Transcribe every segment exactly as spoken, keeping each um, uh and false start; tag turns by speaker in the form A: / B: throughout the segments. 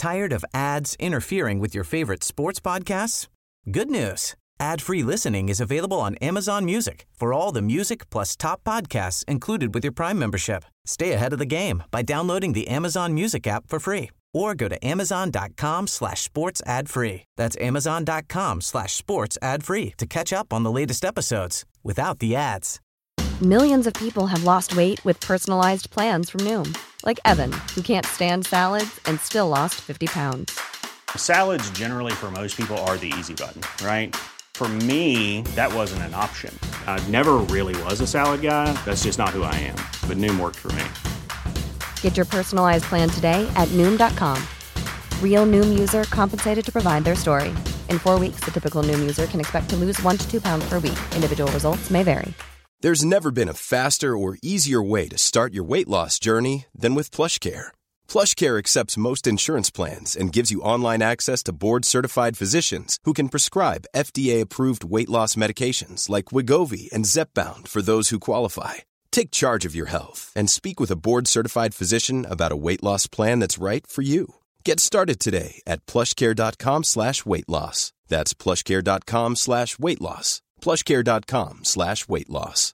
A: Tired of ads interfering with your favorite sports podcasts? Good news. Ad-free listening is available on Amazon Music for all the music plus top podcasts included with your Prime membership. Stay ahead of the game by downloading the Amazon Music app for free or go to amazon.com slash sports ad free. That's amazon.com slash sports ad free to catch up on the latest episodes without the ads.
B: Millions of people have lost weight with personalized plans from Noom. Like Evan, who can't stand salads and still lost fifty pounds.
C: Salads generally for most people are the easy button, right? For me, that wasn't an option. I never really was a salad guy. That's just not who I am. But Noom worked for me.
B: Get your personalized plan today at Noom dot com. Real Noom user compensated to provide their story. In four weeks, the typical Noom user can expect to lose one to two pounds per week. Individual results may vary.
D: There's never been a faster or easier way to start your weight loss journey than with PlushCare. PlushCare accepts most insurance plans and gives you online access to board-certified physicians who can prescribe F D A-approved weight loss medications like Wegovy and Zepbound for those who qualify. Take charge of your health and speak with a board-certified physician about a weight loss plan that's right for you. Get started today at plushcare.com slash weight loss. That's plushcare.com slash weight loss. plushcare.com slash weight loss.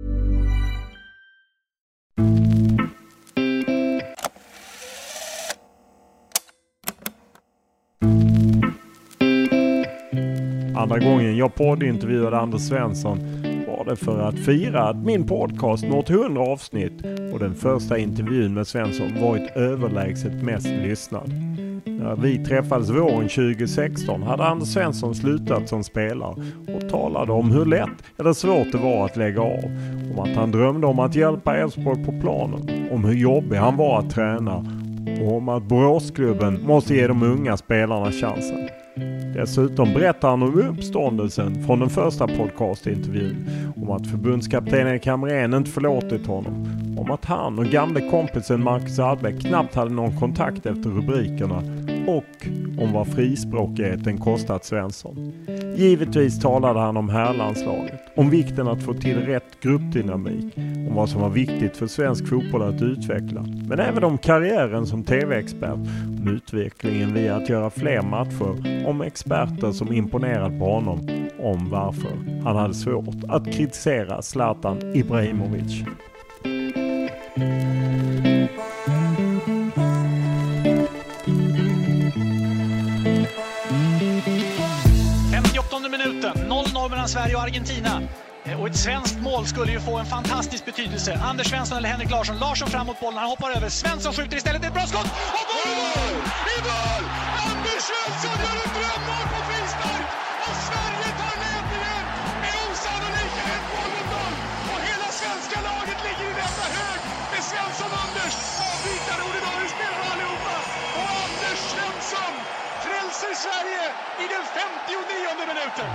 E: Andra gången jag poddintervjuade Anders Svensson var det för att fira att min podcast nått hundra avsnitt och den första intervjun med Svensson varit överlägset mest lyssnad. När vi träffades våren tjugo sexton hade Anders Svensson slutat som spelare och talade om hur lätt eller svårt det var att lägga av. Om att han drömde om att hjälpa Elfsborg på planen, om hur jobbig han var att träna och om att Boråsklubben måste ge de unga spelarna chansen. Dessutom berättar han om uppståndelsen från den första podcastintervjun, om att förbundskapten Erik Hamrén inte förlåtit honom, om att han och gamle kompisen Marcus Albeck knappt hade någon kontakt efter rubrikerna och om vad frispråkigheten kostat Svensson. Givetvis talade han om herrlandslaget, om vikten att få till rätt gruppdynamik, om vad som var viktigt för svensk fotboll att utveckla, men även om karriären som tv-expert, om utvecklingen via att göra fler matcher, om experter som imponerat på honom, om varför han hade svårt att kritisera Zlatan Ibrahimovic.
F: femtioåttonde minuten, noll noll mellan Sverige och Argentina. Och ett svenskt mål skulle ju få en fantastisk betydelse. Anders Svensson eller Henrik Larsson. Larsson fram mot bollen, han hoppar över. Svensson skjuter istället, ett bra skott. Och mål! I mål! I mål! Anders Svensson gör ett drömmål på frispark. Och Sverige tar ledningen med osannolika ett mål mot noll. Och hela svenska laget ligger i detta hög med Svensson och Anders. Avbytare ordinarie spelare allihopa. Och Anders Svensson frälser Sverige i den femtionionde minuten.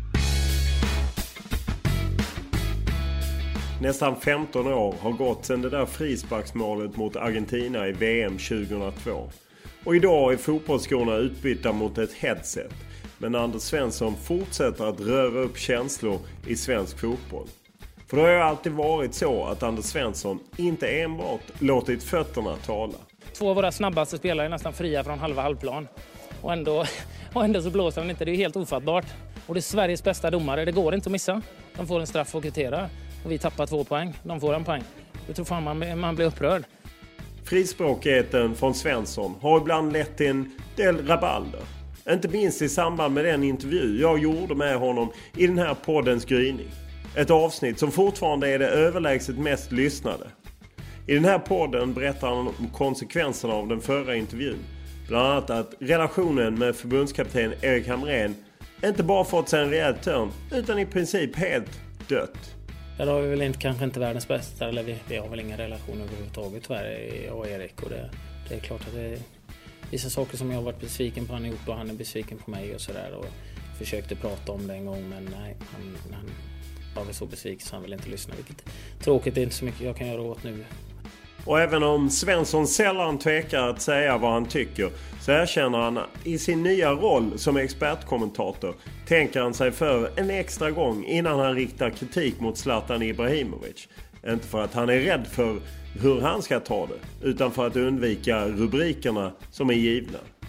E: Nästan femton år har gått sedan det där frisparksmålet mot Argentina i V M tjugohundratvå. Och idag är fotbollsskorna utbytta mot ett headset. Men Anders Svensson fortsätter att röra upp känslor i svensk fotboll. För det har ju alltid varit så att Anders Svensson inte enbart låtit fötterna tala.
G: Två av våra snabbaste spelare är nästan fria från halva halvplan. Och ändå, och ändå så blåser han inte. Det är helt ofattbart. Och det är Sveriges bästa domare. Det går inte att missa. De får en straff och kvittera. Och vi tappar två poäng. De får en poäng. Jag tror fan man, man blir upprörd.
E: Frispråkigheten från Svensson har ibland lett till en del rabalder. Inte minst i samband med den intervju jag gjorde med honom i den här poddens gryning. Ett avsnitt som fortfarande är det överlägset mest lyssnade. I den här podden berättar han om konsekvenserna av den förra intervjun. Bland annat att relationen med förbundskapten Erik Hamrén inte bara fått sig en rejäl törn utan i princip helt dött.
G: Där har vi väl inte, kanske inte världens bästa, eller vi, vi har väl ingen relation överhuvudtaget tyvärr, jag och Erik. Och det, det är klart att det är vissa saker som jag har varit besviken på han har gjort och han är besviken på mig och sådär. Och försökte prata om det en gång, men nej, han, han var väl så besviken så han vill inte lyssna. Vilket tråkigt, det är inte så mycket jag kan göra åt nu.
E: Och även om Svensson sällan tvekar att säga vad han tycker, så erkänner han i sin nya roll som expertkommentator tänker han sig för en extra gång innan han riktar kritik mot Zlatan Ibrahimovic. Inte för att han är rädd för hur han ska ta det, utan för att undvika rubrikerna som är givna.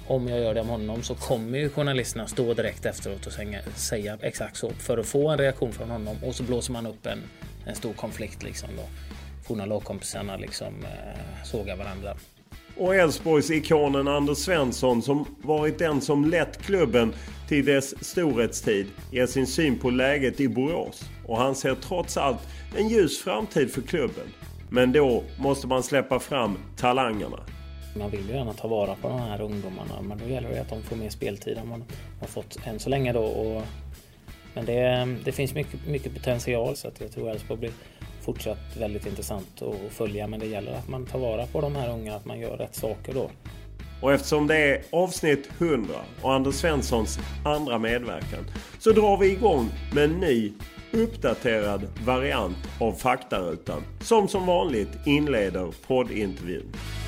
G: om jag gör det om honom så kommer ju journalisterna stå direkt efteråt och säga, säga exakt så för att få en reaktion från honom, och så blåser man upp en, en stor konflikt liksom då. Forna lagkompisarna liksom eh, sågar varandra.
E: Och Elfsborgs ikonen Anders Svensson, som varit den som lett klubben till dess storhetstid, ger sin syn på läget i Borås. Och han ser trots allt en ljus framtid för klubben. Men då måste man släppa fram talangerna.
G: Man vill ju gärna ta vara på de här ungdomarna, men då gäller det att de får mer speltid än man har fått än så länge då. Och, men det, det finns mycket, mycket potential, så att jag tror att det ska bli fortsatt väldigt intressant att följa. Men det gäller att man tar vara på de här unga, att man gör rätt saker då.
E: Och eftersom det är avsnitt hundra och Anders Svenssons andra medverkan, så drar vi igång med en ny uppdaterad variant av Faktarutan, som som vanligt inleder poddintervjun.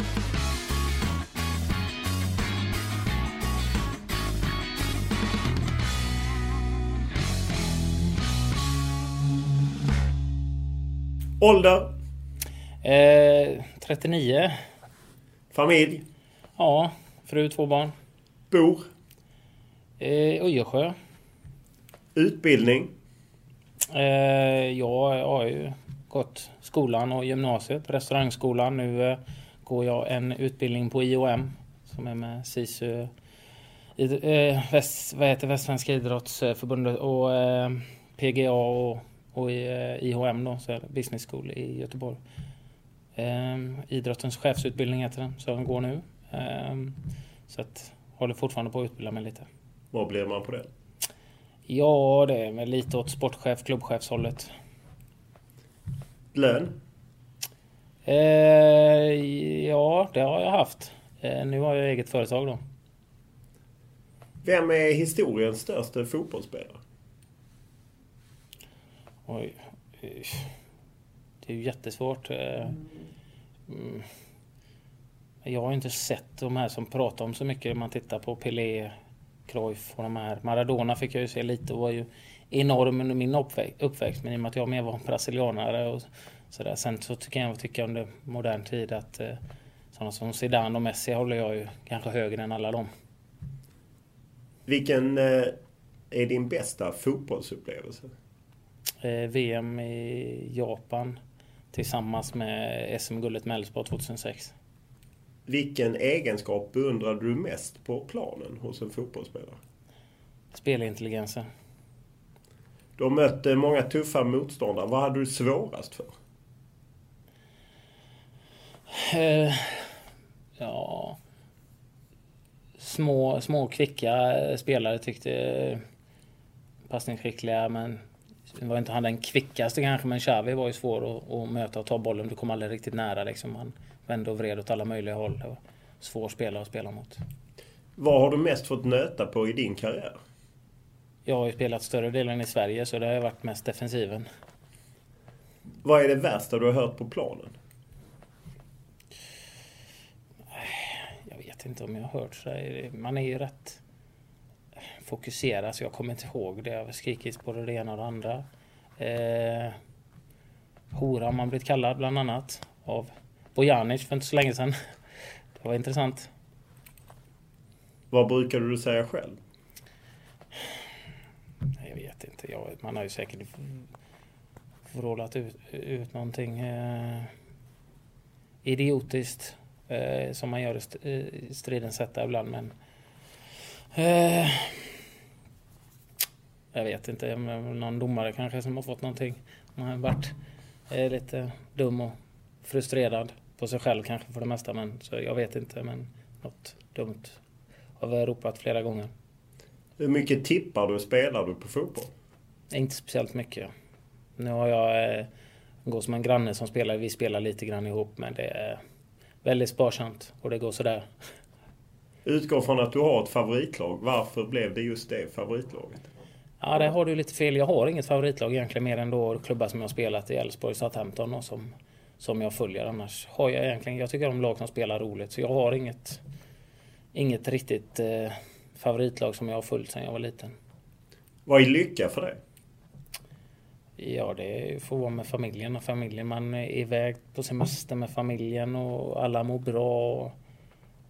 E: Ålder?
G: Eh, trettionio.
E: Familj?
G: Ja, fru, två barn.
E: Bor?
G: Eh, Ujesjö.
E: Utbildning?
G: Eh, jag har ju gått skolan och gymnasiet, restaurangskolan. Nu eh, går jag en utbildning på I O M som är med SISU, eh, Väst, vad heter Västsvenska idrottsförbundet, och eh, P G A och, och i, eh, I H M då, så är det Business School i Göteborg. Eh, idrottens chefsutbildning heter den, så den går nu. Eh, så att håller fortfarande på att utbilda mig lite.
E: Vad blir man på det?
G: Ja, det är med lite åt sportchef, klubbchefshållet.
E: Lön?
G: Eh, ja, det har jag haft. Eh, nu har jag eget företag då.
E: Vem är historiens största fotbollsspelare?
G: Oj. Det är ju jättesvårt. Eh, mm. Jag har inte sett de här som pratar om så mycket. Man tittar på Pelé, Cruyff och de här. Maradona fick jag ju se lite och var ju enorm under min uppväxt, uppväxt men i och med att jag mer var en brasilianare och sådär. Sen så tycker jag, tycker jag under modern tid att eh, sådana som Zidane och Messi håller jag ju kanske högre än alla dem.
E: Vilken eh, är din bästa fotbollsupplevelse?
G: Eh, V M i Japan tillsammans med S M-guldet med Elfsborg tjugohundrasex.
E: Vilken egenskap beundrar du mest på planen hos en fotbollsspelare?
G: Spelintelligensen.
E: Du har mött många tuffa motståndare. Vad hade du svårast för?
G: Eh, ja... Små, små kvicka spelare tyckte passningsskickliga, men det var inte han den kvickaste kanske, men Xavi var ju svår att, att möta och ta bollen. Du kom aldrig riktigt nära liksom. Han vände och vred åt alla möjliga håll. Det var svår spelare att spela mot.
E: Vad har du mest fått nöta på i din karriär?
G: Jag har ju spelat större delen i Sverige, så det har varit mest defensiven.
E: Vad är det värsta du har hört på planen?
G: Jag vet inte om jag har hört så. Man är ju rätt fokuserad, så jag kommer inte ihåg det. Jag har skrikit på det ena och det andra. Eh, hora har man blivit kallad bland annat av Bojanic för inte så länge sedan. Det var intressant.
E: Vad brukar du säga själv?
G: Jag vet inte. Jag, man har ju säkert vrålat ut, ut någonting eh, idiotiskt eh, som man gör i stridens sätta ibland. Men eh, jag vet inte. Någon domare kanske som har fått någonting. Man har varit eh, lite dum och frustrerad på sig själv kanske för det mesta. Men, så jag vet inte, men något dumt har vi ropat flera gånger.
E: Hur mycket tippar du spelar du på fotboll?
G: Inte speciellt mycket. Nu har jag eh, går som en granne som spelar. Vi spelar lite grann ihop, men det är väldigt sparsamt och det går sådär.
E: Utgår från att du har ett favoritlag. Varför blev det just det favoritlaget?
G: Ja, det har du lite fel. Jag har inget favoritlag egentligen, mer än då klubbar som jag har spelat i Elfsborg och Southampton och som, som jag följer. Annars har jag egentligen, jag tycker om lag som spelar roligt, så jag har inget, inget riktigt eh, favoritlag som jag har följt sedan jag var liten.
E: Vad är lycka för dig?
G: Ja, det får vara med familjen och familjen. Man är iväg på semester med familjen och alla mår bra. Och,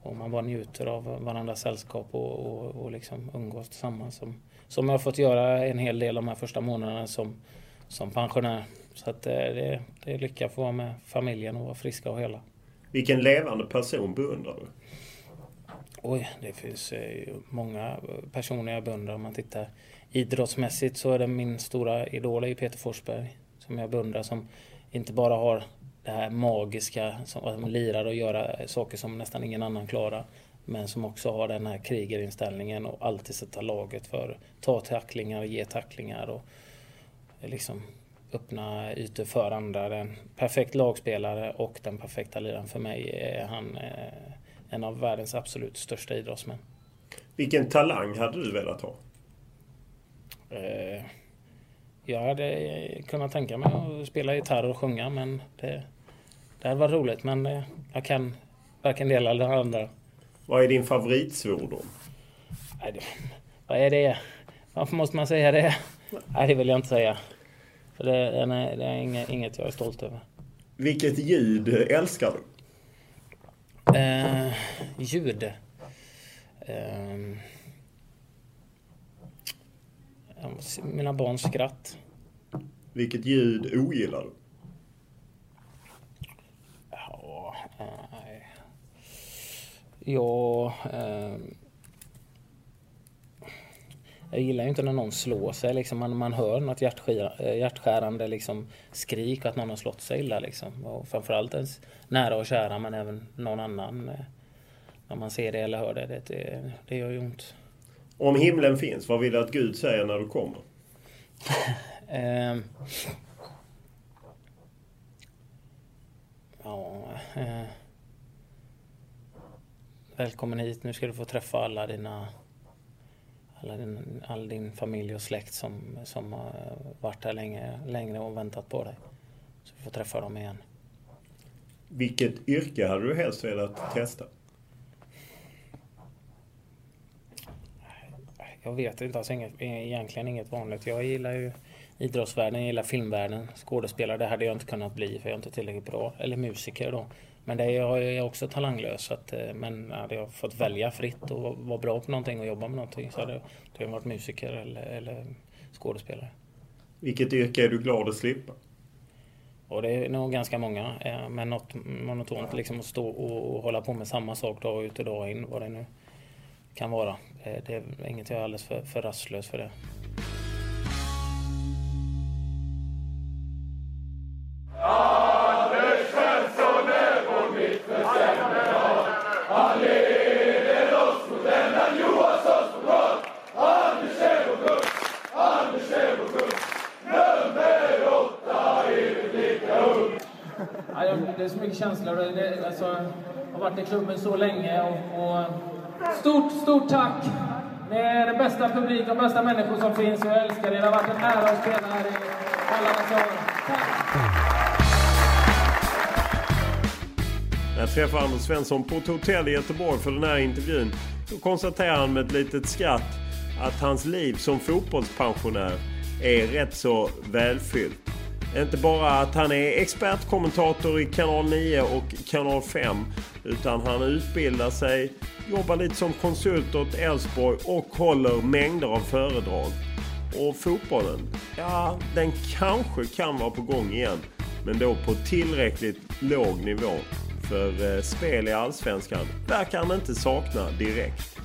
G: och man bara njuter av varandras sällskap och, och, och liksom umgås tillsammans. Som, som jag har fått göra en hel del de här första månaderna som, som pensionär. Så att det, det är lycka att få vara med familjen och vara friska och hela.
E: Vilken levande person beundrar du?
G: Oj, det finns ju många personer jag beundrar. Om man tittar idrottsmässigt så är det min stora idol i Peter Forsberg som jag beundrar, som inte bara har det här magiska som lirar och göra saker som nästan ingen annan klarar, men som också har den här krigerinställningen och alltid sätta laget för ta tacklingar och ge tacklingar och liksom öppna ytor för andra. Den perfekt lagspelare och den perfekta liraren. För mig är han en av världens absolut största idrottsmän.
E: Vilken talang hade du velat ha?
G: Eh, jag hade kunnat tänka mig att spela gitarr och sjunga, men det, det hade varit roligt. Men eh, jag kan varken dela eller andra.
E: Vad är din favoritsvordom?
G: Nej, det, vad är det? Varför måste man säga det? Nej, det vill jag inte säga. För det, det är, det är inget, inget jag är stolt över.
E: Vilket ljud älskar du?
G: Eh, ljud. Eh, mina barns skratt.
E: Vilket ljud ogillar du?
G: Ja, nej. Ja, eh, jag gillar ju inte när någon slår sig. Liksom. Man, man hör något hjärtskär, hjärtskärande liksom, skrik att någon har slått sig illa. Liksom. Och framförallt ens nära och kära, men även någon annan. Eh, när man ser det eller hör det, det, det, det gör ju ont.
E: Om himlen finns, vad vill du att Gud säger när du kommer?
G: eh, ja, eh, välkommen hit. Nu ska du få träffa alla dina... Alla din, all din familj och släkt som, som har varit här länge, längre och väntat på dig. Så vi får träffa dem igen.
E: Vilket yrke hade du helst velat testa?
G: Jag vet inte, alltså inget, egentligen inget vanligt. Jag gillar ju idrottsvärlden, jag gillar filmvärlden. Skådespelare, det hade jag inte kunnat bli för jag är inte tillräckligt bra. Eller musiker då. Men det är jag är också talanglös. Så att, men hade jag fått välja fritt och vara bra på någonting och jobba med någonting så hade jag varit musiker eller, eller skådespelare.
E: Vilket yrke är du glad att slippa?
G: Och det är nog ganska många. Men något monotont liksom att stå och, och hålla på med samma sak dag ut och dag in, vad det nu kan vara. Det är inget jag är alldeles för, för rastlös för det.
H: Anders Svensson är vår mittfältare. Han leder oss mot ändan Johanssons pokal. Anders är vår kung, Anders är vår kung. Nummer åtta är lika ung.
I: Det är så mycket känslor. Det, alltså, jag har varit i klubben så länge och, och stort, stort tack. Ni är den bästa publik och bästa människor som finns. Jag älskar er. Det har varit en ära att spela här i alla dessa år. Tack!
E: När jag träffade Anders Svensson på ett hotell i Göteborg för den här intervjun, så konstaterar han med ett litet skratt att hans liv som fotbollspensionär är rätt så välfyllt. Inte bara att han är expertkommentator i kanal nio och kanal fem, utan han utbildar sig, jobbar lite som konsult åt Elfsborg och håller mängder av föredrag. Och fotbollen, ja, den kanske kan vara på gång igen, men då på tillräckligt låg nivå. För eh, spel i Allsvenskan verkar han inte sakna direkt.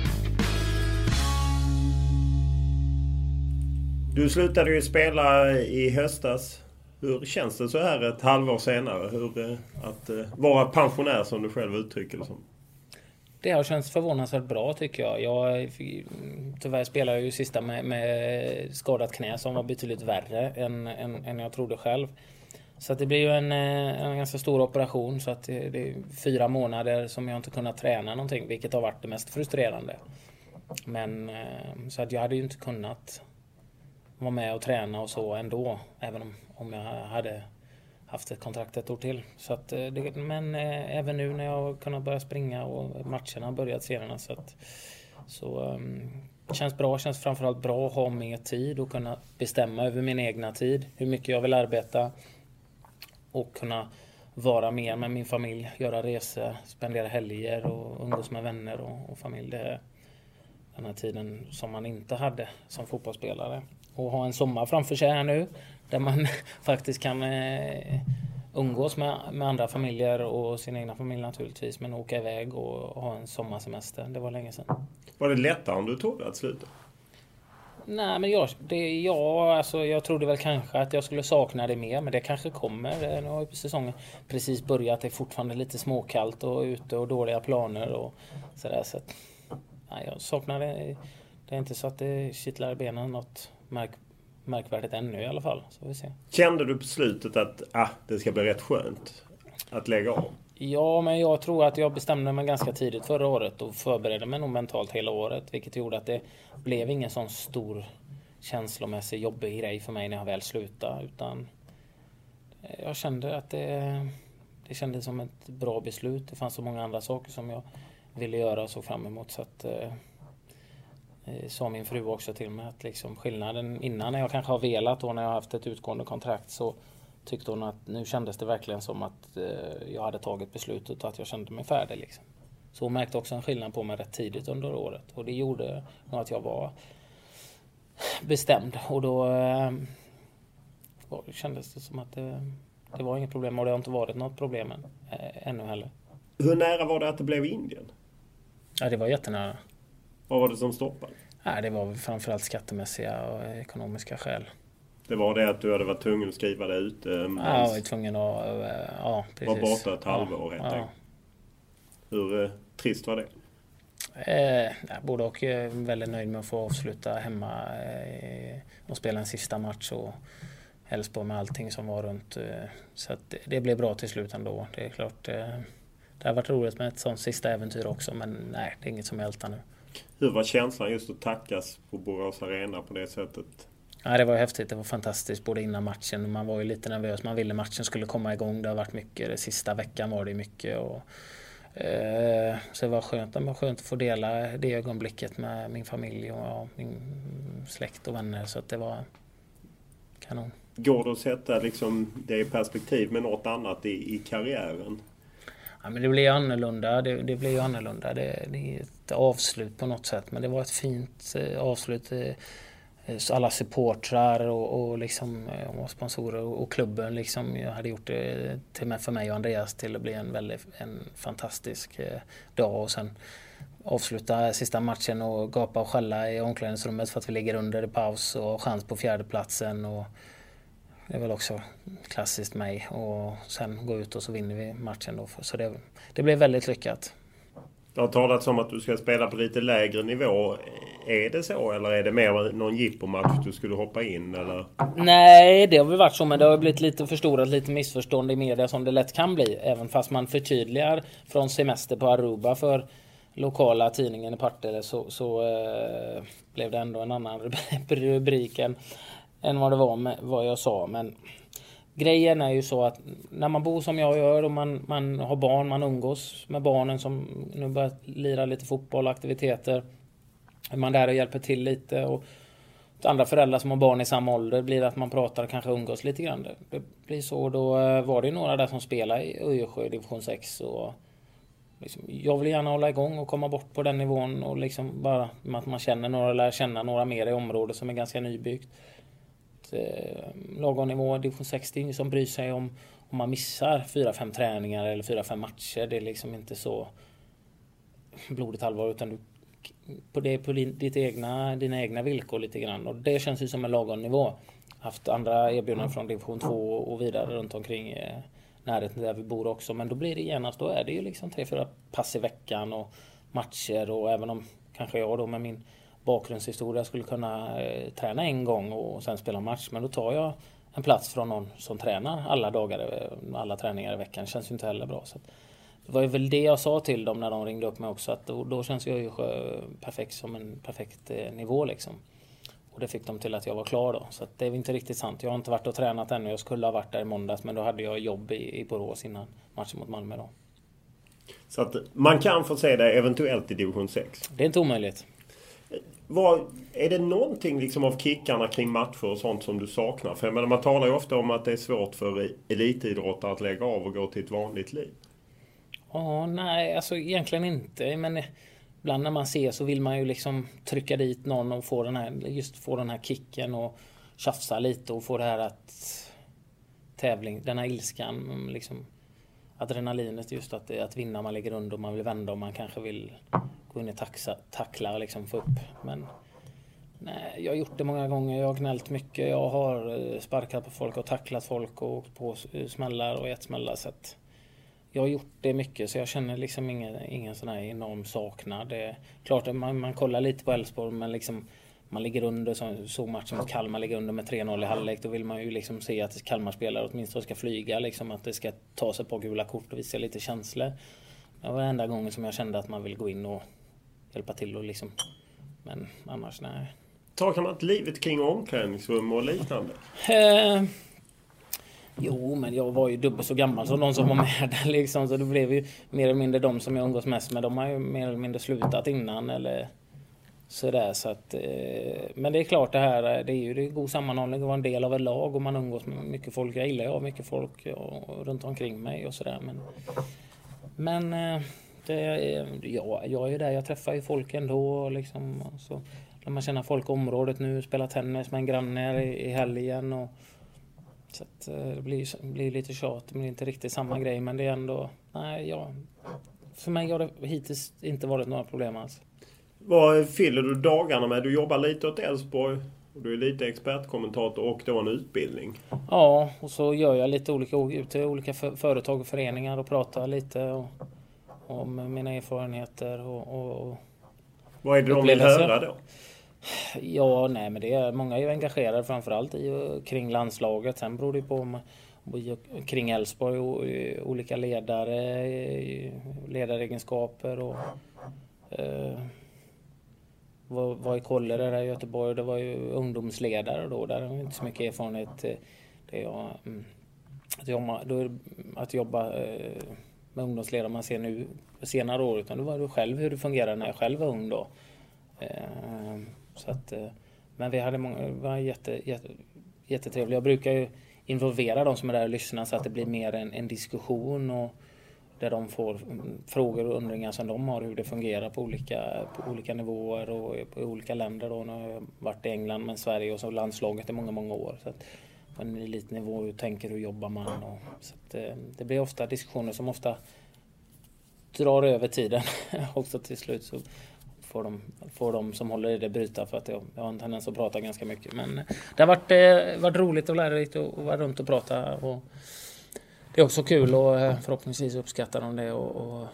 E: Du slutade ju spela i höstas. Hur känns det så här ett halvår senare? Hur, eh, att eh, vara pensionär, som du själv uttrycker det som?
G: Det har känts förvånansvärt bra tycker jag. Jag tyvärr spelade ju sista med, med skadat knä som var betydligt värre än, än, än jag trodde själv. Så att det blir ju en, en ganska stor operation, så att det, det är fyra månader som jag inte kunnat träna någonting, vilket har varit det mest frustrerande. Men så att jag hade ju inte kunnat vara med och träna och så ändå, även om, om jag hade haft ett kontrakt ett år till. Så att det, men även nu när jag har kunnat börja springa och matcherna har börjat senare, så att så um, det känns bra, känns framförallt bra att ha mer tid och kunna bestämma över min egna tid, hur mycket jag vill arbeta. Och kunna vara mer med min familj, göra resor, spendera helger och umgås med vänner och, och familj. Det är den här tiden som man inte hade som fotbollsspelare. Och ha en sommar framför sig här nu där man faktiskt kan eh, umgås med, med andra familjer och sin egna familj naturligtvis, men åka iväg och ha en sommarsemester. Det var länge sedan.
E: Var det lättare om du tog det att sluta?
G: Nej, men jag, det, ja, alltså, jag trodde väl kanske att jag skulle sakna det mer, men det kanske kommer. Nu har ju säsongen precis börjat, det är fortfarande lite småkallt och ute och dåliga planer och sådär. Så att, nej, jag saknar det. Det är inte så att det kittlar i benen något märk, märkvärdigt ännu i alla fall. Så vi ser.
E: Kände du på slutet att ah, det ska bli rätt skönt att lägga av?
G: Ja, men jag tror att jag bestämde mig ganska tidigt förra året och förberedde mig nog mentalt hela året. Vilket gjorde att det blev ingen sån stor känslomässig jobbig grej för mig när jag väl slutade. Utan jag kände att det, det kändes som ett bra beslut. Det fanns så många andra saker som jag ville göra och såg fram emot. Så att, eh, sa min fru också till mig att liksom skillnaden innan när jag kanske har velat och när jag har haft ett utgående kontrakt så tyckte hon att nu kändes det verkligen som att eh, jag hade tagit beslutet och att jag kände mig färdig. Liksom. Så hon märkte också en skillnad på mig rätt tidigt under året. Och det gjorde nog att jag var bestämd. Och då eh, kändes det som att det, det var inget problem. Och det har inte varit något problem än, eh, ännu heller.
E: Hur nära var det att det blev Indien?
G: Ja, det var jättenära.
E: Vad var det som stoppade?
G: Ja, det var framförallt skattemässiga och ekonomiska skäl.
E: Det var det att du hade varit tvungen att skriva det ut? Eh,
G: ja, jag var tvungen att... Ja, precis.
E: Var borta ett halvår
G: ja,
E: helt
G: ja.
E: enkelt. Hur eh, trist var det?
G: Eh, både och är väldigt nöjd med att få avsluta hemma eh, och spela en sista match och helst på med allting som var runt. Eh, så att det, det blev bra till slut ändå. Det är klart, eh, det har varit roligt med ett sånt sista äventyr också, men nej, det är inget som ältar nu.
E: Hur var känslan just att tackas på Borås Arena på det sättet?
G: Ja, det var häftigt, det var fantastiskt både innan matchen. Man var ju lite nervös, man ville matchen skulle komma igång. Det har varit mycket, det sista veckan var det mycket och eh, så det var skönt, det var skönt att få dela det ögonblicket med min familj och min släkt och vänner, så att det var kanon.
E: Går det att sätta liksom det i perspektiv med något annat i, i karriären?
G: Ja, men det blir ju annorlunda, det, det blir ju annorlunda. Det, det är ett avslut på något sätt, men det var ett fint eh, avslut. Eh, alla supportrar och, och, liksom, och sponsorer och, och klubben liksom, jag hade gjort det till mig, för mig och Andreas till att bli en väldigt en fantastisk eh, dag, och sen avsluta sista matchen och gapa och skälla i omklädningsrummet för att vi ligger under i paus och chans på fjärdeplatsen, och det är väl också klassiskt mig, och sen gå ut och så vinner vi matchen då, så det, det blev väldigt lyckat.
E: Det har talats om att du ska spela på lite lägre nivå. Är det så, eller är det mer någon jippomatch du skulle hoppa in? Eller?
G: Nej, det har väl varit så, men det har blivit lite förstorat, lite missförstånd i media som det lätt kan bli. Även fast man förtydligar från semester på Aruba för lokala tidningen i Partille, så, så eh, blev det ändå en annan rubrik än, än vad det var med vad jag sa. Men grejen är ju så att när man bor som jag gör och man, man har barn, man umgås med barnen som nu börjar lira lite fotboll och aktiviteter. Är man där och hjälper till lite, och andra föräldrar som har barn i samma ålder blir att man pratar och kanske umgås lite grann. Det blir så, då var det några där som spelar i Öjersjö division sex, och liksom, jag vill gärna hålla igång och komma bort på den nivån, och liksom bara med att man känner några, lär känna några mer i området som är ganska nybyggt. Lagom nivå division sex, det är ingen som bryr sig om om man missar fyra fem träningar eller fyra fem matcher. Det är liksom inte så blodigt allvar, utan du på det på din, ditt egna, dina egna villkor lite grann, och det känns ju som en lagom nivå. Haft andra erbjudanden från division två och vidare runt omkring eh, närheten där vi bor också, men då blir det genast, då är det ju liksom tre fyra pass i veckan och matcher, och även om kanske jag då med min bakgrundshistoria skulle kunna eh, träna en gång och sen spela match, men då tar jag en plats från någon som tränar alla dagar, alla träningar i veckan. Det känns ju inte heller bra. Så att, det var ju väl det jag sa till dem när de ringde upp mig också, att då, då känns jag ju perfekt som en perfekt eh, nivå liksom. Och det fick de till att jag var klar då. Så att det är inte riktigt sant. Jag har inte varit och tränat ännu. Jag skulle ha varit där i måndags, men då hade jag jobb i, i Borås innan matchen mot Malmö då.
E: Så att man kan få se det eventuellt i division sex?
G: Det är inte omöjligt.
E: Vad, är det någonting liksom av kickarna kring matcher och sånt som du saknar? För men man talar ju ofta om att det är svårt för elitidrottare att lägga av och gå till ett vanligt liv.
G: Ja, nej, alltså egentligen inte. Men ibland när man ser så vill man ju liksom trycka dit någon och få den här, just få den här kicken och tjafsa lite och få det här att tävling, den här ilskan, liksom adrenalinet, just att, att vinna, man ligger under och man vill vända och man kanske vill gå in och taxa, tackla och liksom få upp. Men nej, jag har gjort det många gånger, jag har gnällt mycket, jag har sparkat på folk och tacklat folk och åkt på smällar och ett smällar, så att jag har gjort det mycket, så jag känner liksom ingen, ingen sån här enorm saknad. Det är klart att man, man kollar lite på Elfsborg, men liksom man ligger under, så, så matchen mot Kalmar ligger under med tre noll i halvlek, då vill man ju liksom se att Kalmar-spelare åtminstone ska flyga, liksom att det ska ta sig på gula kort och visa lite känslor. Det var enda gången som jag kände att man vill gå in och hjälpa till och liksom, men annars nej.
E: Tar man inte livet kring omklädningsrum och liknande?
G: Eh, jo, men jag var ju dubbelt så gammal som de som var med där liksom, så det blev ju mer eller mindre de som jag umgås mest med, de har ju mer eller mindre slutat innan eller sådär, så att eh, men det är klart, det här det är ju det är god sammanhållning att vara en del av ett lag och man umgås med mycket folk. Jag gillar ju mycket folk och, runt omkring mig och sådär, men men eh, det, ja, jag är ju där, jag träffar ju folk ändå liksom, och så när man känner folk i området nu, spelar tennis med en granne i, i helgen och så att det blir, blir lite tjat, men det är inte riktigt samma grej, men det är ändå, nej, ja, för mig har det hittills inte varit några problem alls.
E: Vad fyller du dagarna med? Du jobbar lite åt Elfsborg och du är lite expertkommentator och då en utbildning.
G: Ja, och så gör jag lite olika ut till olika för, företag och föreningar och pratar lite och, om mina erfarenheter och, och, och
E: vad är det de vill höra då?
G: Ja, nej, men det är många är ju engagerade framförallt i kring landslaget. Sen beror det på om, kring Elfsborg och olika ledare, ledaregenskaper och eh, var, var i Kollere där i Göteborg, det var ju ungdomsledare då, där har inte så mycket erfarenhet. Det jag, att jobba, då, att jobba med ungdomsledare man ser nu på senare år, utan det var du själv hur det fungerade när jag själv var ung då. Så att, men vi hade många, det var jätte, jätte, jättetrevligt. Jag brukar ju involvera de som är där och lyssnar så att det blir mer en, en diskussion och där de får frågor och undringar som de har, hur det fungerar på olika, på olika nivåer och på olika länder. Då. Nu har jag varit i England med Sverige och så landslaget i många, många år. Så att på en elitnivå, hur tänker, hur jobbar man? Och, så att, det, det blir ofta diskussioner som ofta drar över tiden. Också till slut så får de, får de som håller i det bryta, för att jag, jag har en tendens att prata ganska mycket. Men det har varit, eh, varit roligt och lärorikt att vara runt och prata. Och det är också kul och förhoppningsvis uppskattar de det och, och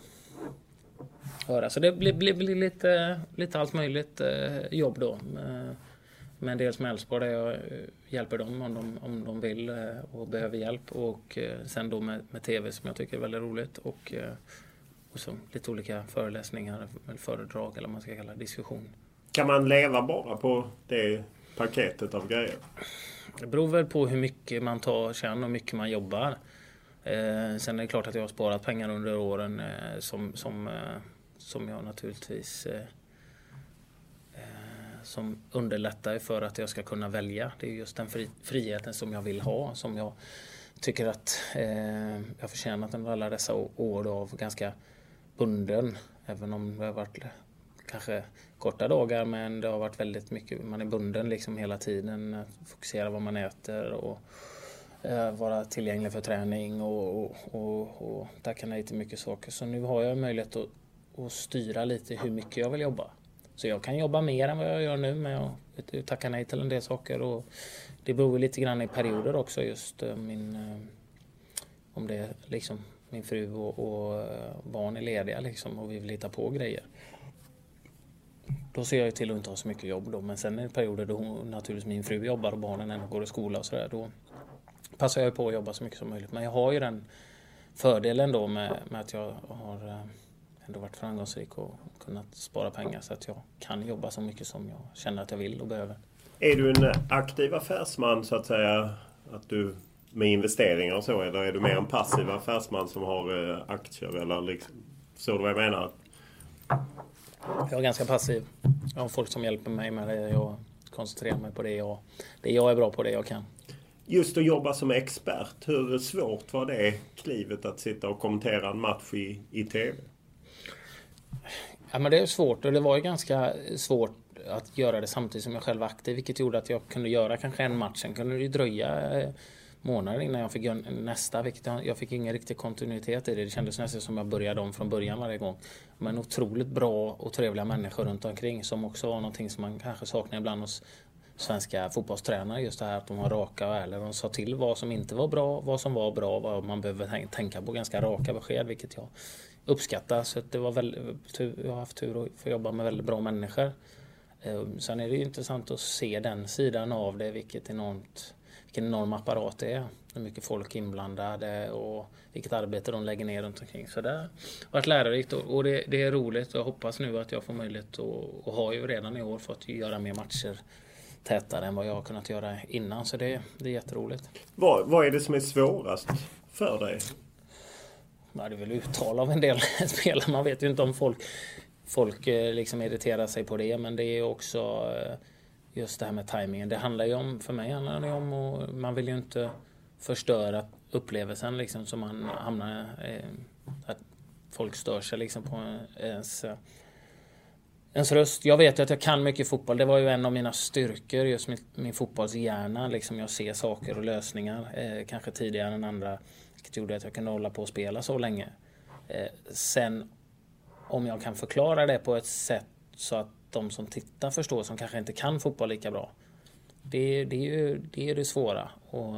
G: höra. Så det blir, blir, blir lite, lite allt möjligt eh, jobb då. Med, med dels med Elfsborg där jag hjälper dem om de, om de vill eh, och behöver hjälp. Och eh, sen då med, med tv som jag tycker är väldigt roligt. Och, eh, och så lite olika föreläsningar eller föredrag eller vad man ska kalla diskussion.
E: Kan man leva bara på det paketet av grejer?
G: Det beror väl på hur mycket man tar känn och hur mycket man jobbar. Eh, sen är det klart att jag har sparat pengar under åren eh, som, som, eh, som jag naturligtvis eh, eh, som underlättar för att jag ska kunna välja. Det är just den fri, friheten som jag vill ha, som jag tycker att eh, jag förtjänat under alla dessa år av ganska bunden, även om det har varit kanske korta dagar, men det har varit väldigt mycket, man är bunden liksom hela tiden, fokusera vad man äter och eh, vara tillgänglig för träning och, och, och, och tacka nej till mycket saker. Så nu har jag möjlighet att, att styra lite hur mycket jag vill jobba. Så jag kan jobba mer än vad jag gör nu, men jag tackar nej till en del saker, och det beror lite grann i perioder också, just min, om det är liksom min fru och, och barn är lediga liksom, och vi vill hitta på grejer. Då ser jag ju till att inte ha så mycket jobb då, men sen är det perioder då hon, naturligtvis min fru jobbar och barnen ändå går i skola och sådär, då passar jag på att jobba så mycket som möjligt. Men jag har ju den fördelen då med, med att jag har ändå varit framgångsrik och kunnat spara pengar, så att jag kan jobba så mycket som jag känner att jag vill och behöver.
E: Är du en aktiv affärsman så att säga, att du med investeringar och så, eller är du mer en passiv affärsman som har aktier, eller liksom, så du vad jag menar?
G: Jag är ganska passiv. Jag har folk som hjälper mig med det. Jag koncentrerar mig på det jag, det jag är bra på, det jag kan.
E: Just att jobba som expert, hur svårt var det klivet att sitta och kommentera en match i, i tv?
G: Ja, men det är svårt, och det var ju ganska svårt att göra det samtidigt som jag själv var aktiv, vilket gjorde att jag kunde göra kanske en match. Sen kunde det ju dröja månader innan jag fick göra nästa, vilket jag, jag fick ingen riktig kontinuitet i det. Det kändes nästan som jag började om från början varje gång. Men otroligt bra och trevliga människor runt omkring, som också var någonting som man kanske saknar ibland hos svenska fotbollstränare, just det här att de var raka och ärliga. De sa till vad som inte var bra, vad som var bra, vad man behöver tänka på, ganska raka besked, vilket jag uppskattar. Så det var väldigt, jag har haft tur att få jobba med väldigt bra människor. Sen är det ju intressant att se den sidan av det, vilket enormt, vilken enorm apparat det är. Hur mycket folk inblandade och vilket arbete de lägger ner runt omkring. Så det har varit lärorikt, och det, det är roligt. Jag hoppas nu att jag får möjlighet att, och har ju redan i år fått göra mer matcher tätare än vad jag har kunnat göra innan. Så det, det är jätteroligt.
E: Vad, vad är det som är svårast för dig?
G: Ja, det är väl uttal av en del spelare. Man vet ju inte om folk, folk liksom irriterar sig på det. Men det är också just det här med timingen. Det handlar ju om, för mig handlar det om, och man vill ju inte förstöra upplevelsen liksom, så man hamnar eh, att folk stör sig liksom på ens, ens röst. Jag vet ju att jag kan mycket fotboll. Det var ju en av mina styrkor, just min, min fotbollshjärna. Liksom jag ser saker och lösningar eh, kanske tidigare än andra, vilket gjorde att jag kunde hålla på och spela så länge. Eh, sen om jag kan förklara det på ett sätt så att de som tittar förstår, som kanske inte kan fotboll lika bra. Det, det är ju det, är det svåra. Och,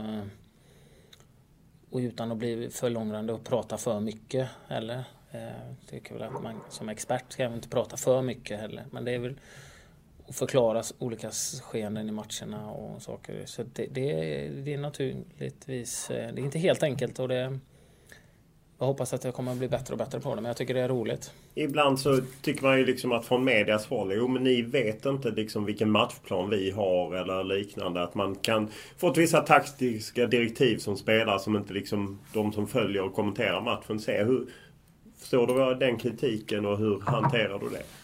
G: och utan att bli för långrandig och prata för mycket heller. Eh, tycker väl att man som expert ska inte prata för mycket heller. Men det är väl att förklara olika skeenden i matcherna och saker. Så det, det, det är naturligtvis, det är inte helt enkelt, och det, jag hoppas att jag kommer att bli bättre och bättre på det, men jag tycker det är roligt.
E: Ibland så tycker man ju liksom att från medias håll, jo men ni vet inte liksom vilken matchplan vi har eller liknande. Att man kan få ett vissa taktiska direktiv som spelare som inte liksom de som följer och kommenterar matchen ser. Hur förstår du den kritiken och hur hanterar du det?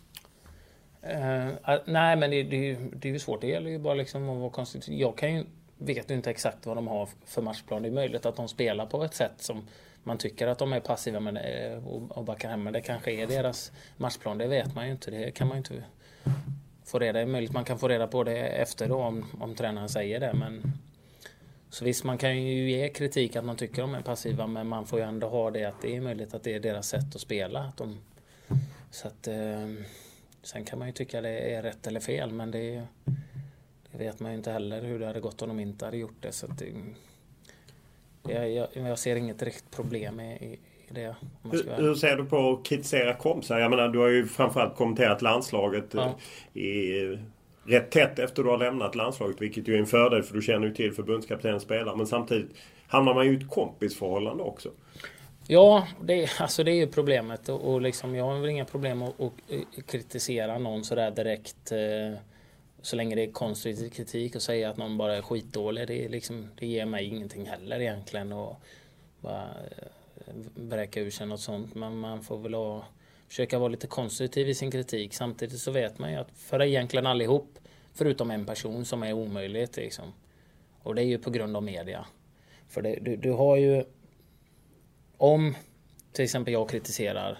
G: Uh, nej, men det, det, det är ju svårt. Det gäller ju bara liksom att vara konstigt. Jag kan ju, vet ju inte exakt vad de har för matchplan. Det är möjligt att de spelar på ett sätt som man tycker att de är passiva med det, och, och backar hem. Men det kanske är deras matchplan. Det vet man ju inte. Det kan man ju inte få reda. Det är möjligt man kan få reda på det efter då, om, om tränaren säger det. Men så visst, man kan ju ge kritik att man tycker de är passiva, men man får ju ändå ha det att det är möjligt att det är deras sätt att spela. Att de, så att eh, sen kan man ju tycka det är rätt eller fel, men det, det vet man ju inte heller hur det hade gått om de inte hade gjort det. Så att det, jag, jag, jag ser inget riktigt problem i, i det.
E: Hur, hur ser du på att kritisera kompisar? Jag menar, du har ju framförallt kommenterat landslaget ja. i, rätt tätt efter du har lämnat landslaget, vilket ju är en fördel för du känner ju till förbundskaptenens spelare. Men samtidigt hamnar man ju i ett kompisförhållande också.
G: Ja, det, alltså det är ju problemet, och, och liksom, jag har väl inga problem att, att kritisera någon sådär direkt eh, så länge det är konstruktiv kritik, och säga att någon bara är skitdålig. Det, är liksom, det ger mig ingenting heller egentligen, och bara eh, bräcka ur sig något sånt. Men man får väl ha, försöka vara lite konstruktiv i sin kritik. Samtidigt så vet man ju att för egentligen allihop, förutom en person, som är omöjligt liksom. Och det är ju på grund av media. För det, du, du har ju, om till exempel jag kritiserar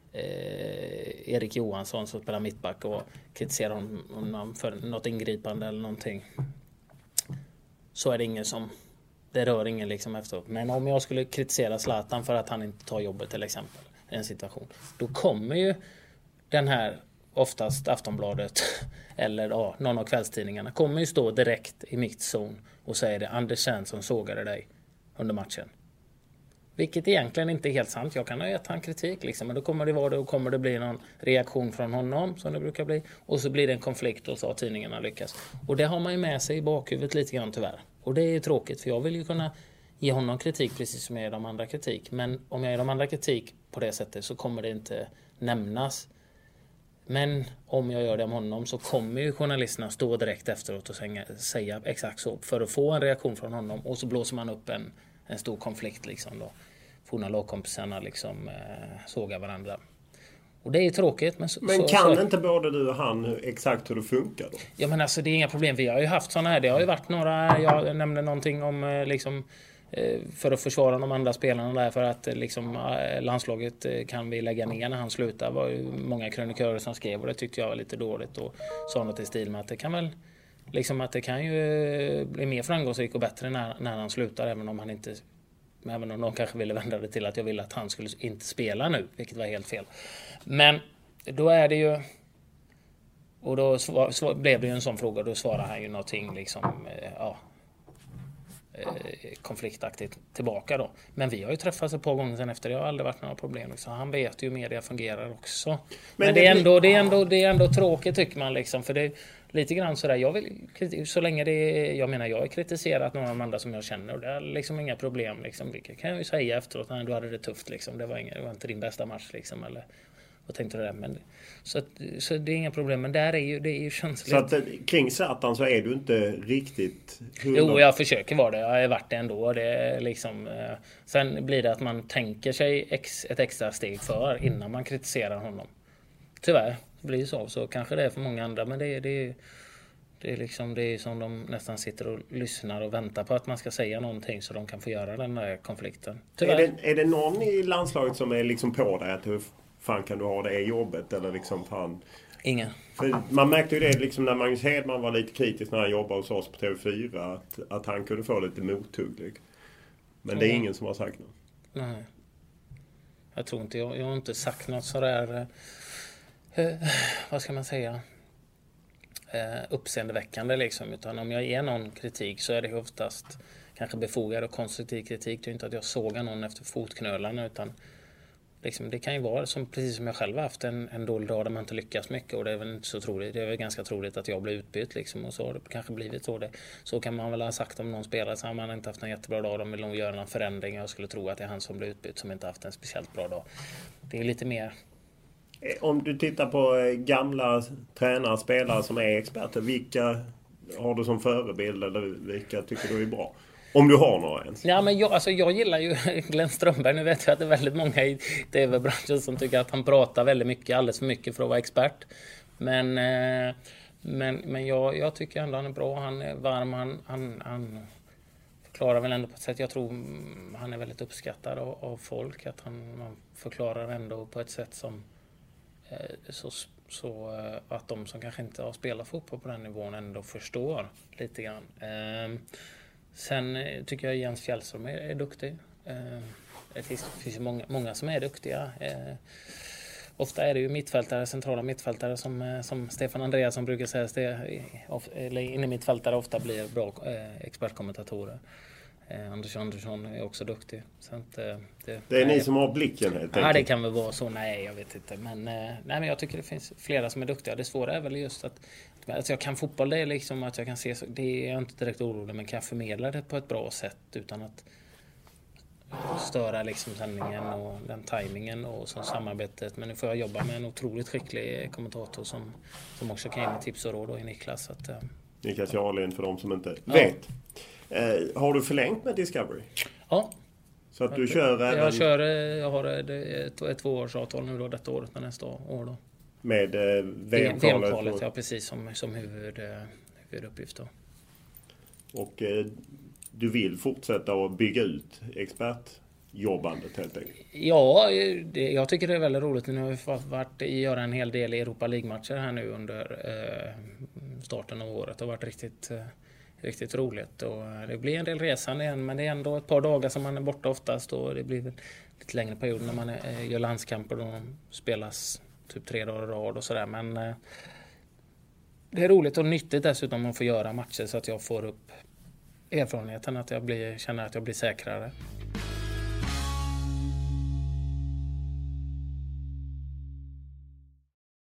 G: eh, Erik Johansson som spelar mittback och kritiserar honom för något ingripande eller någonting, så är det ingen som, det rör ingen liksom efteråt. Men om jag skulle kritisera Zlatan för att han inte tar jobbet till exempel i en situation, då kommer ju den här, oftast Aftonbladet eller ja, någon av kvällstidningarna kommer ju stå direkt i mixzon och säger det: Anders Svensson sågade dig under matchen. Vilket egentligen inte är helt sant. Jag kan ha gett han kritik liksom, men då kommer det vara det, och kommer det bli någon reaktion från honom som det brukar bli, och så blir det en konflikt och så har tidningarna lyckats. Och det har man ju med sig i bakhuvudet lite grann tyvärr. Och det är ju tråkigt, för jag vill ju kunna ge honom kritik precis som jag ger de andra kritik. Men om jag ger de andra kritik på det sättet så kommer det inte nämnas. Men om jag gör det om honom så kommer ju journalisterna stå direkt efteråt och säga exakt så, för att få en reaktion från honom, och så blåser man upp en, en stor konflikt liksom då. Forna lagkompisarna liksom eh, sågar varandra. Och det är ju tråkigt. Men, så,
E: men
G: så,
E: kan
G: så,
E: inte både du och han exakt hur det funkar då?
G: Ja, men alltså det är inga problem. Vi har ju haft sådana här. Det har ju varit några, jag nämnde någonting om liksom, för att försvara de andra spelarna där, för att liksom, landslaget kan vi lägga ner när han slutar. Det var ju många krönikörer som skrev och det tyckte jag var lite dåligt och sa något i stil med att det kan väl liksom att det kan ju bli mer framgångsrikt och bättre när, när han slutar, även om han inte även om de kanske ville vända det till att jag ville att han skulle inte spela nu, vilket var helt fel. Men då är det ju, och då svar, svar, blev det ju en sån fråga, då svarar han ju någonting liksom ja konfliktaktigt tillbaka då. Men vi har ju träffats ett par gånger sen efter, det har aldrig varit några problem liksom. Han vet ju hur media fungerar också. Men, Men det, är ändå, det, är ändå, det är ändå tråkigt tycker man liksom, för det är lite grann sådär, jag vill, så länge det är, jag menar jag har kritiserat några av de andra som jag känner och det är liksom inga problem liksom, det kan jag ju säga efteråt, nej, du hade det tufft liksom, det var, inga, det var inte din bästa match liksom, eller vad tänkte du där? Men, så, att, så det är inga problem, men där är ju, det är ju känsligt.
E: Så att kring Zlatan så är du inte riktigt hundra...
G: Jo, jag försöker vara det, jag har varit det ändå. Det är liksom, eh, sen blir det att man tänker sig ex, ett extra steg för innan man kritiserar honom. Tyvärr blir det så, så kanske det är för många andra, men det är, det är, det är liksom, det är som de nästan sitter och lyssnar och väntar på att man ska säga någonting så de kan få göra den där konflikten. Tyvärr.
E: Är det, är det någon i landslaget som är liksom på dig att hur fan kan du ha det i jobbet eller liksom fan...
G: Ingen.
E: För man märkte ju det liksom när Magnus Hedman var lite kritisk när han jobbade hos oss på T V fyra att, att han kunde få lite mottuglig. Men det är ingen som har sagt något.
G: Nej. Jag tror inte, jag, jag har inte sagt något sådär eh, vad ska man säga eh, uppseendeväckande liksom, utan om jag ger någon kritik så är det oftast kanske befogad och konstruktiv kritik. Det är inte att jag sågar någon efter fotknölarna, utan liksom, det kan ju vara som, precis som jag själv har haft en, en dålig dag där man inte lyckas mycket, och det är väl inte så troligt, det är väl ganska troligt att jag blir utbytt liksom, och så har det kanske blivit så. Det, så kan man väl ha sagt om någon spelare, så har man inte haft en jättebra dag, de vill nog göra någon förändring, jag skulle tro att det är han som blir utbytt som inte haft en speciellt bra dag. Det är lite mer.
E: Om du tittar på gamla tränare, spelare som är experter, vilka har du som förebild eller vilka tycker du är bra? Om du har några ens.
G: Ja, men jag, alltså jag gillar ju Glenn Strömberg. Nu vet jag att det är väldigt många i T V-branschen som tycker att han pratar väldigt mycket, alldeles för mycket för att vara expert. Men, eh, men, men jag, jag tycker ändå han är bra. Han är varm. Han, han, han förklarar väl ändå på ett sätt. Jag tror han är väldigt uppskattad av, av folk. Att han, man förklarar ändå på ett sätt som eh, så, så eh, att de som kanske inte har spelat fotboll på den nivån ändå förstår lite grann. Eh, Sen tycker jag Jens Fjällström är, är duktig. Eh, det finns, finns ju många, många som är duktiga. Eh, ofta är det ju mittfältare, centrala mittfältare som, som Stefan Andreasson brukar säga. Det, eller inne mittfältare ofta blir bra eh, expertkommentatorer. Eh, Anders Andersson är också duktig. Så att, eh, det,
E: det är
G: nej,
E: ni som har blicken helt enkelt.
G: Ja, det kan väl vara så. Nej, jag vet inte. Men, eh, nej, men jag tycker det finns flera som är duktiga. Det svåra är väl just att alltså jag kan fotboll, det är liksom att jag kan se, det är jag inte direkt orolig, men kan jag förmedla det på ett bra sätt utan att störa liksom sändningen och den tajmingen och så samarbetet. Men nu får jag jobba med en otroligt skicklig kommentator som, som också kan ge mig tips och råd, och i Niklas. Att, uh...
E: Niklas Jarlin för de som inte ja. vet. Eh, har du förlängt med Discovery?
G: Ja.
E: Så att du kör även...
G: Jag kör, jag har ett, ett tvåårsavtal nu då, detta året och nästa år då.
E: Med eh, V M-kvalet?
G: Ja, precis, som, som huvud, huvuduppgift då.
E: Och eh, du vill fortsätta att bygga ut expertjobbandet helt enkelt?
G: Ja, det, jag tycker det är väldigt roligt. Nu har vi varit göra en hel del Europa League-matcher här nu under eh, starten av året. Det har varit riktigt, eh, riktigt roligt. Och det blir en del resande igen, men det är ändå ett par dagar som man är borta oftast. Och det blir lite längre period när man är, gör landskamper och de spelas typ tre dagar i rad och sådär. Men eh, det är roligt och nyttigt dessutom att få göra matcher så att jag får upp erfarenheten, att jag blir, känner att jag blir säkrare.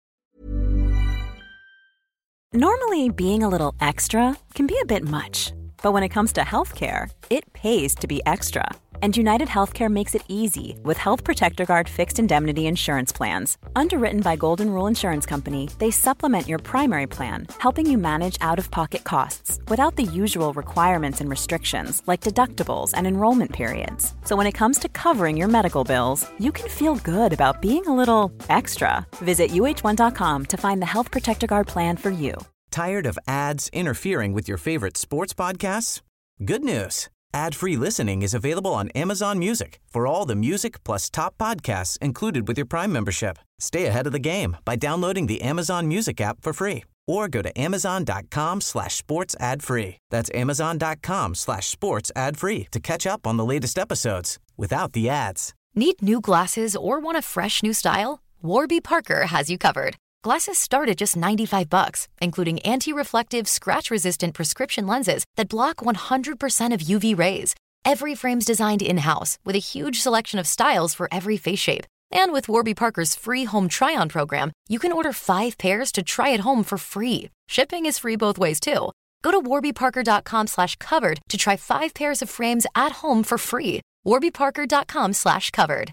J: Normally, being a little extra can be a bit much, But when it comes to healthcare, it pays to be extra. And United Healthcare makes it easy with Health Protector Guard fixed indemnity insurance plans. Underwritten by Golden Rule Insurance Company, they supplement your primary plan, helping you manage out-of-pocket costs without the usual requirements and restrictions like deductibles and enrollment periods. So when it comes to covering your medical bills, you can feel good about being a little extra. Visit U H one dot com to find the Health Protector Guard plan for you.
A: Tired of ads interfering with your favorite sports podcasts? Good news. Ad-free listening is available on Amazon Music for all the music plus top podcasts included with your Prime membership. Stay ahead of the game by downloading the Amazon Music app for free or go to amazon.com slash sports ad free. That's amazon.com slash sports ad free to catch up on the latest episodes without the ads.
K: Need new glasses or want a fresh new style? Warby Parker has you covered. Glasses start at just ninety-five bucks, including anti-reflective, scratch-resistant prescription lenses that block one hundred percent of U V rays. Every frame's designed in-house with a huge selection of styles for every face shape. And with Warby Parker's free home try-on program, you can order five pairs to try at home for free. Shipping is free both ways, too. Go to warbyparker.com slash covered to try five pairs of frames at home for free. warbyparker.com slash covered.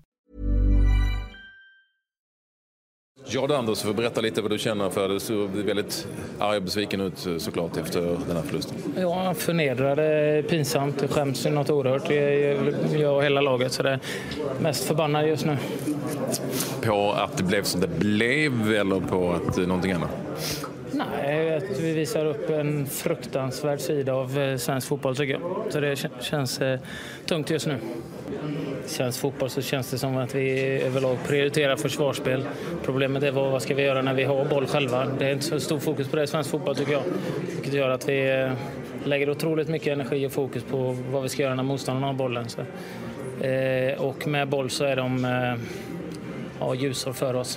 L: Ja, då Anders, får berätta lite vad du känner för. Du såg väldigt arg och besviken ut såklart efter den här förlusten.
G: Ja, förnedrade, pinsamt, det skäms ju något oerhört. Jag och hela laget, så det är mest förbannad just nu.
L: På att det blev som det blev eller på att någonting annat?
G: Nej, att vi visar upp en fruktansvärd sida av svensk fotboll tycker jag. Så det känns eh, tungt just nu. I svensk fotboll så känns det som att vi överlag prioriterar försvarsspel. Problemet är vad, vad ska vi göra när vi har boll själva. Det är inte så stor fokus på det i svensk fotboll tycker jag. Vilket gör att vi eh, lägger otroligt mycket energi och fokus på vad vi ska göra när motståndarna har bollen. Så, eh, och med boll så är de eh, ja, ljusår för oss.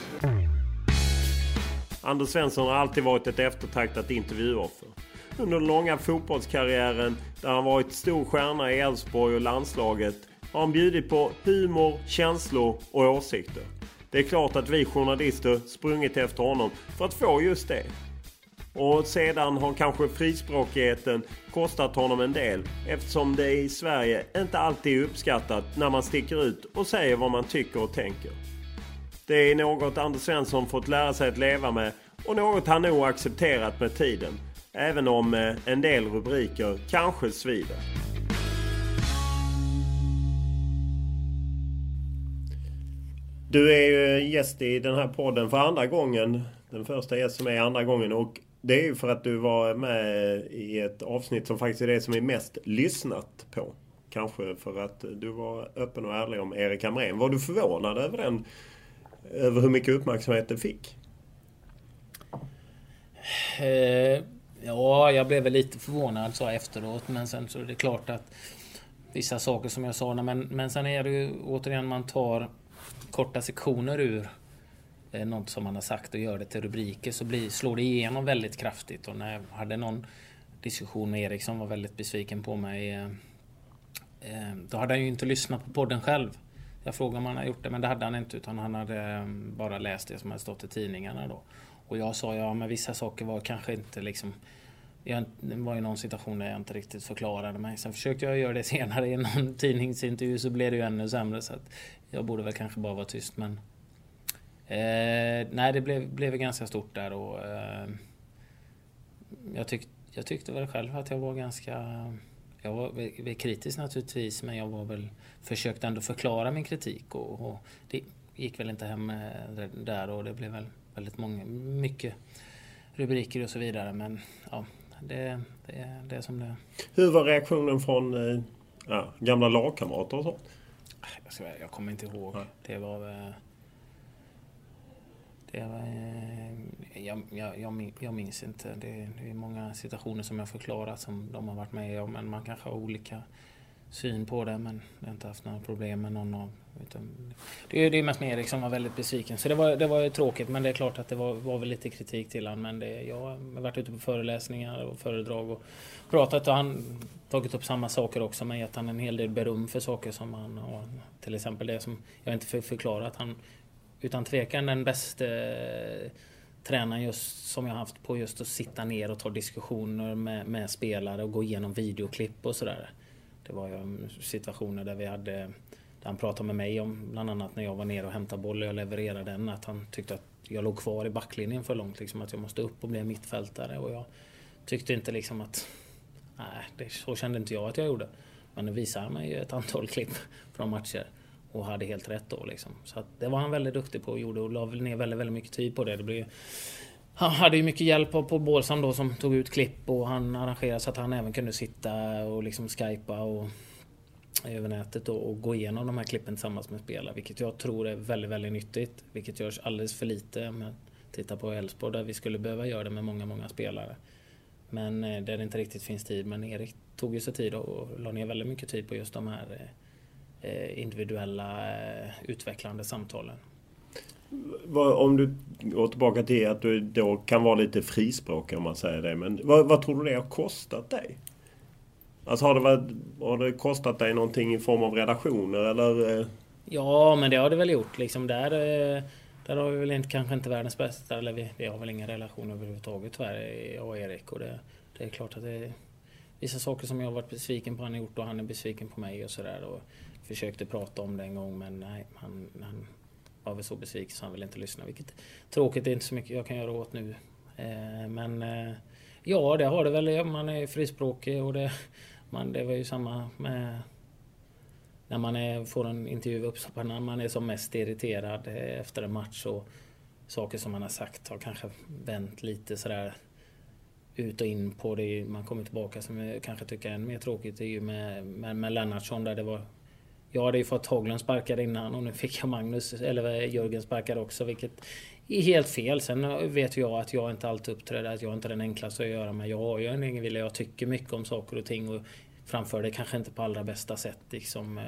E: Anders Svensson har alltid varit ett eftertraktat intervjuoffer. Under den långa fotbollskarriären där han varit stor stjärna i Elfsborg och landslaget har han bjudit på humor, känslor och åsikter. Det är klart att vi journalister sprungit efter honom för att få just det. Och sedan har kanske frispråkigheten kostat honom en del eftersom det i Sverige inte alltid är uppskattat när man sticker ut och säger vad man tycker och tänker. Det är något Anders Svensson fått lära sig att leva med och något han nog accepterat med tiden. Även om en del rubriker kanske svider. Du är ju gäst i den här podden för andra gången. Den första gäst som är andra gången. Och det är ju för att du var med i ett avsnitt som faktiskt är det som är mest lyssnat på. Kanske för att du var öppen och ärlig om Erik Hamrén. Var du förvånad över den? Över hur mycket uppmärksamhet det fick?
G: Eh, ja, jag blev väl lite förvånad så efteråt. Men sen så är det klart att vissa saker som jag sa. Men, men sen är det ju återigen man tar korta sektioner ur eh, något som man har sagt och gör det till rubriker så blir, slår det igenom väldigt kraftigt. Och när jag hade någon diskussion med Erik som var väldigt besviken på mig eh, eh, då hade han ju inte lyssnat på podden själv. Jag frågade om han hade gjort det, men det hade han inte utan han hade bara läst det som hade stått i tidningarna då. Och jag sa, ja men vissa saker var kanske inte liksom, jag, det var ju någon situation där jag inte riktigt förklarade mig. Sen försökte jag göra det senare i någon tidningsintervju så blev det ju ännu sämre så att jag borde väl kanske bara vara tyst men eh, nej det blev, blev ganska stort där och eh, jag, tyck, jag tyckte väl själv att jag var ganska... Jag var, var kritisk naturligtvis men jag var väl försökte ändå förklara min kritik och, och det gick väl inte hem där och det blev väl väldigt många, mycket rubriker och så vidare men ja, det, det, det är som det.
E: Hur var reaktionen från ja, gamla lagkamrater och sånt?
G: Jag, ska, jag kommer inte ihåg. Ja. Det var... Det var jag, jag, jag, jag minns inte. Det, det är många situationer som jag förklarat som de har varit med om. Men man kanske har olika syn på det. Men jag har inte haft några problem med någon av. Utan det är det är mest med Erik som var väldigt besviken. Så det var, det var ju tråkigt. Men det är klart att det var, var väl lite kritik till han. Men det, jag har varit ute på föreläsningar och föredrag och pratat. Och han tagit upp samma saker också. Men gett han en hel del beröm för saker som han har. Till exempel det som jag inte för, förklarat. Han utan tvekan den bästa tränaren just som jag har haft på just att sitta ner och ta diskussioner med, med spelare och gå igenom videoklipp och sådär. Det var ju situationer där vi hade, där han pratade med mig om bland annat när jag var ner och hämtade boll och jag levererade den, att han tyckte att jag låg kvar i backlinjen för långt, liksom att jag måste upp och bli en mittfältare, och jag tyckte inte liksom att, nej, det, så kände inte jag att jag gjorde. Men det visade mig ett antal klipp från matcher och hade helt rätt då liksom. Så att det var han väldigt duktig på och gjorde, och la ner väldigt, väldigt mycket tid på det. Det blev, han hade ju mycket hjälp av på Bålsam då som tog ut klipp, och han arrangerade så att han även kunde sitta och liksom skypa och över nätet och, och gå igenom de här klippen tillsammans med spelare, vilket jag tror är väldigt, väldigt nyttigt, vilket görs alldeles för lite. Men titta på Elfsborg där vi skulle behöva göra det med många, många spelare. Men eh, där det inte riktigt finns tid. Men Erik tog ju sig tid och la ner väldigt mycket tid på just de här eh, individuella eh, utvecklande samtalen.
E: Om du går tillbaka till att du då kan vara lite frispråkig om man säger det. Men vad, vad tror du det har kostat dig? Alltså har det, varit, har det kostat dig någonting i form av relationer eller?
G: Ja, men det har det väl gjort. Liksom där, där har vi väl inte, kanske inte världens bästa. Eller vi, vi har väl inga relationer överhuvudtaget tyvärr, jag och Erik. Och det, det är klart att det är vissa saker som jag har varit besviken på han har gjort och han är besviken på mig och sådär. Och försökte prata om det en gång, men nej, han, han var väl så besviken så han vill inte lyssna. Vilket tråkigt, det är inte så mycket jag kan göra åt nu. Eh, men eh, ja, det har det väl. Man är frispråkig och det, man, det var ju samma med när man är, får en intervju uppstoppad, när man är som mest irriterad efter en match och saker som man har sagt har kanske vänt lite sådär ut och in på det. Man kommer tillbaka som jag kanske tycker är än mer tråkigt, det är ju med, med, med Lennartsson där det var, jag hade ju fått Haglund sparkad innan och nu fick jag Magnus eller Jörgen sparkad också, vilket är helt fel. Sen vet jag att jag inte alltid uppträder, att jag inte är den enklaste att göra, men jag har ju en egen vilja, jag tycker mycket om saker och ting och framför det kanske inte på allra bästa sätt liksom.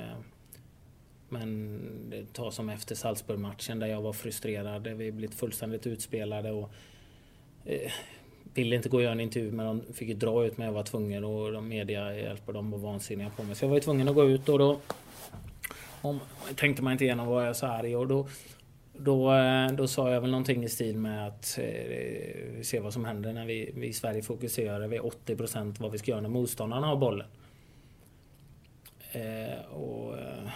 G: Men det tar som efter Salzburg-matchen där jag var frustrerad, vi blivit fullständigt utspelade och eh, ville inte gå och göra en intervju, men de fick ju dra ut mig, jag var tvungen och de media hjälper dem och vansinniga på mig, så jag var ju tvungen att gå ut och då om, tänkte man inte igenom vad jag så arg och då Då, då sa jag väl någonting i stil med att eh, se vad som händer när vi, vi i Sverige fokuserar vid åttio procent vad vi ska göra när motståndarna har bollen. Eh, och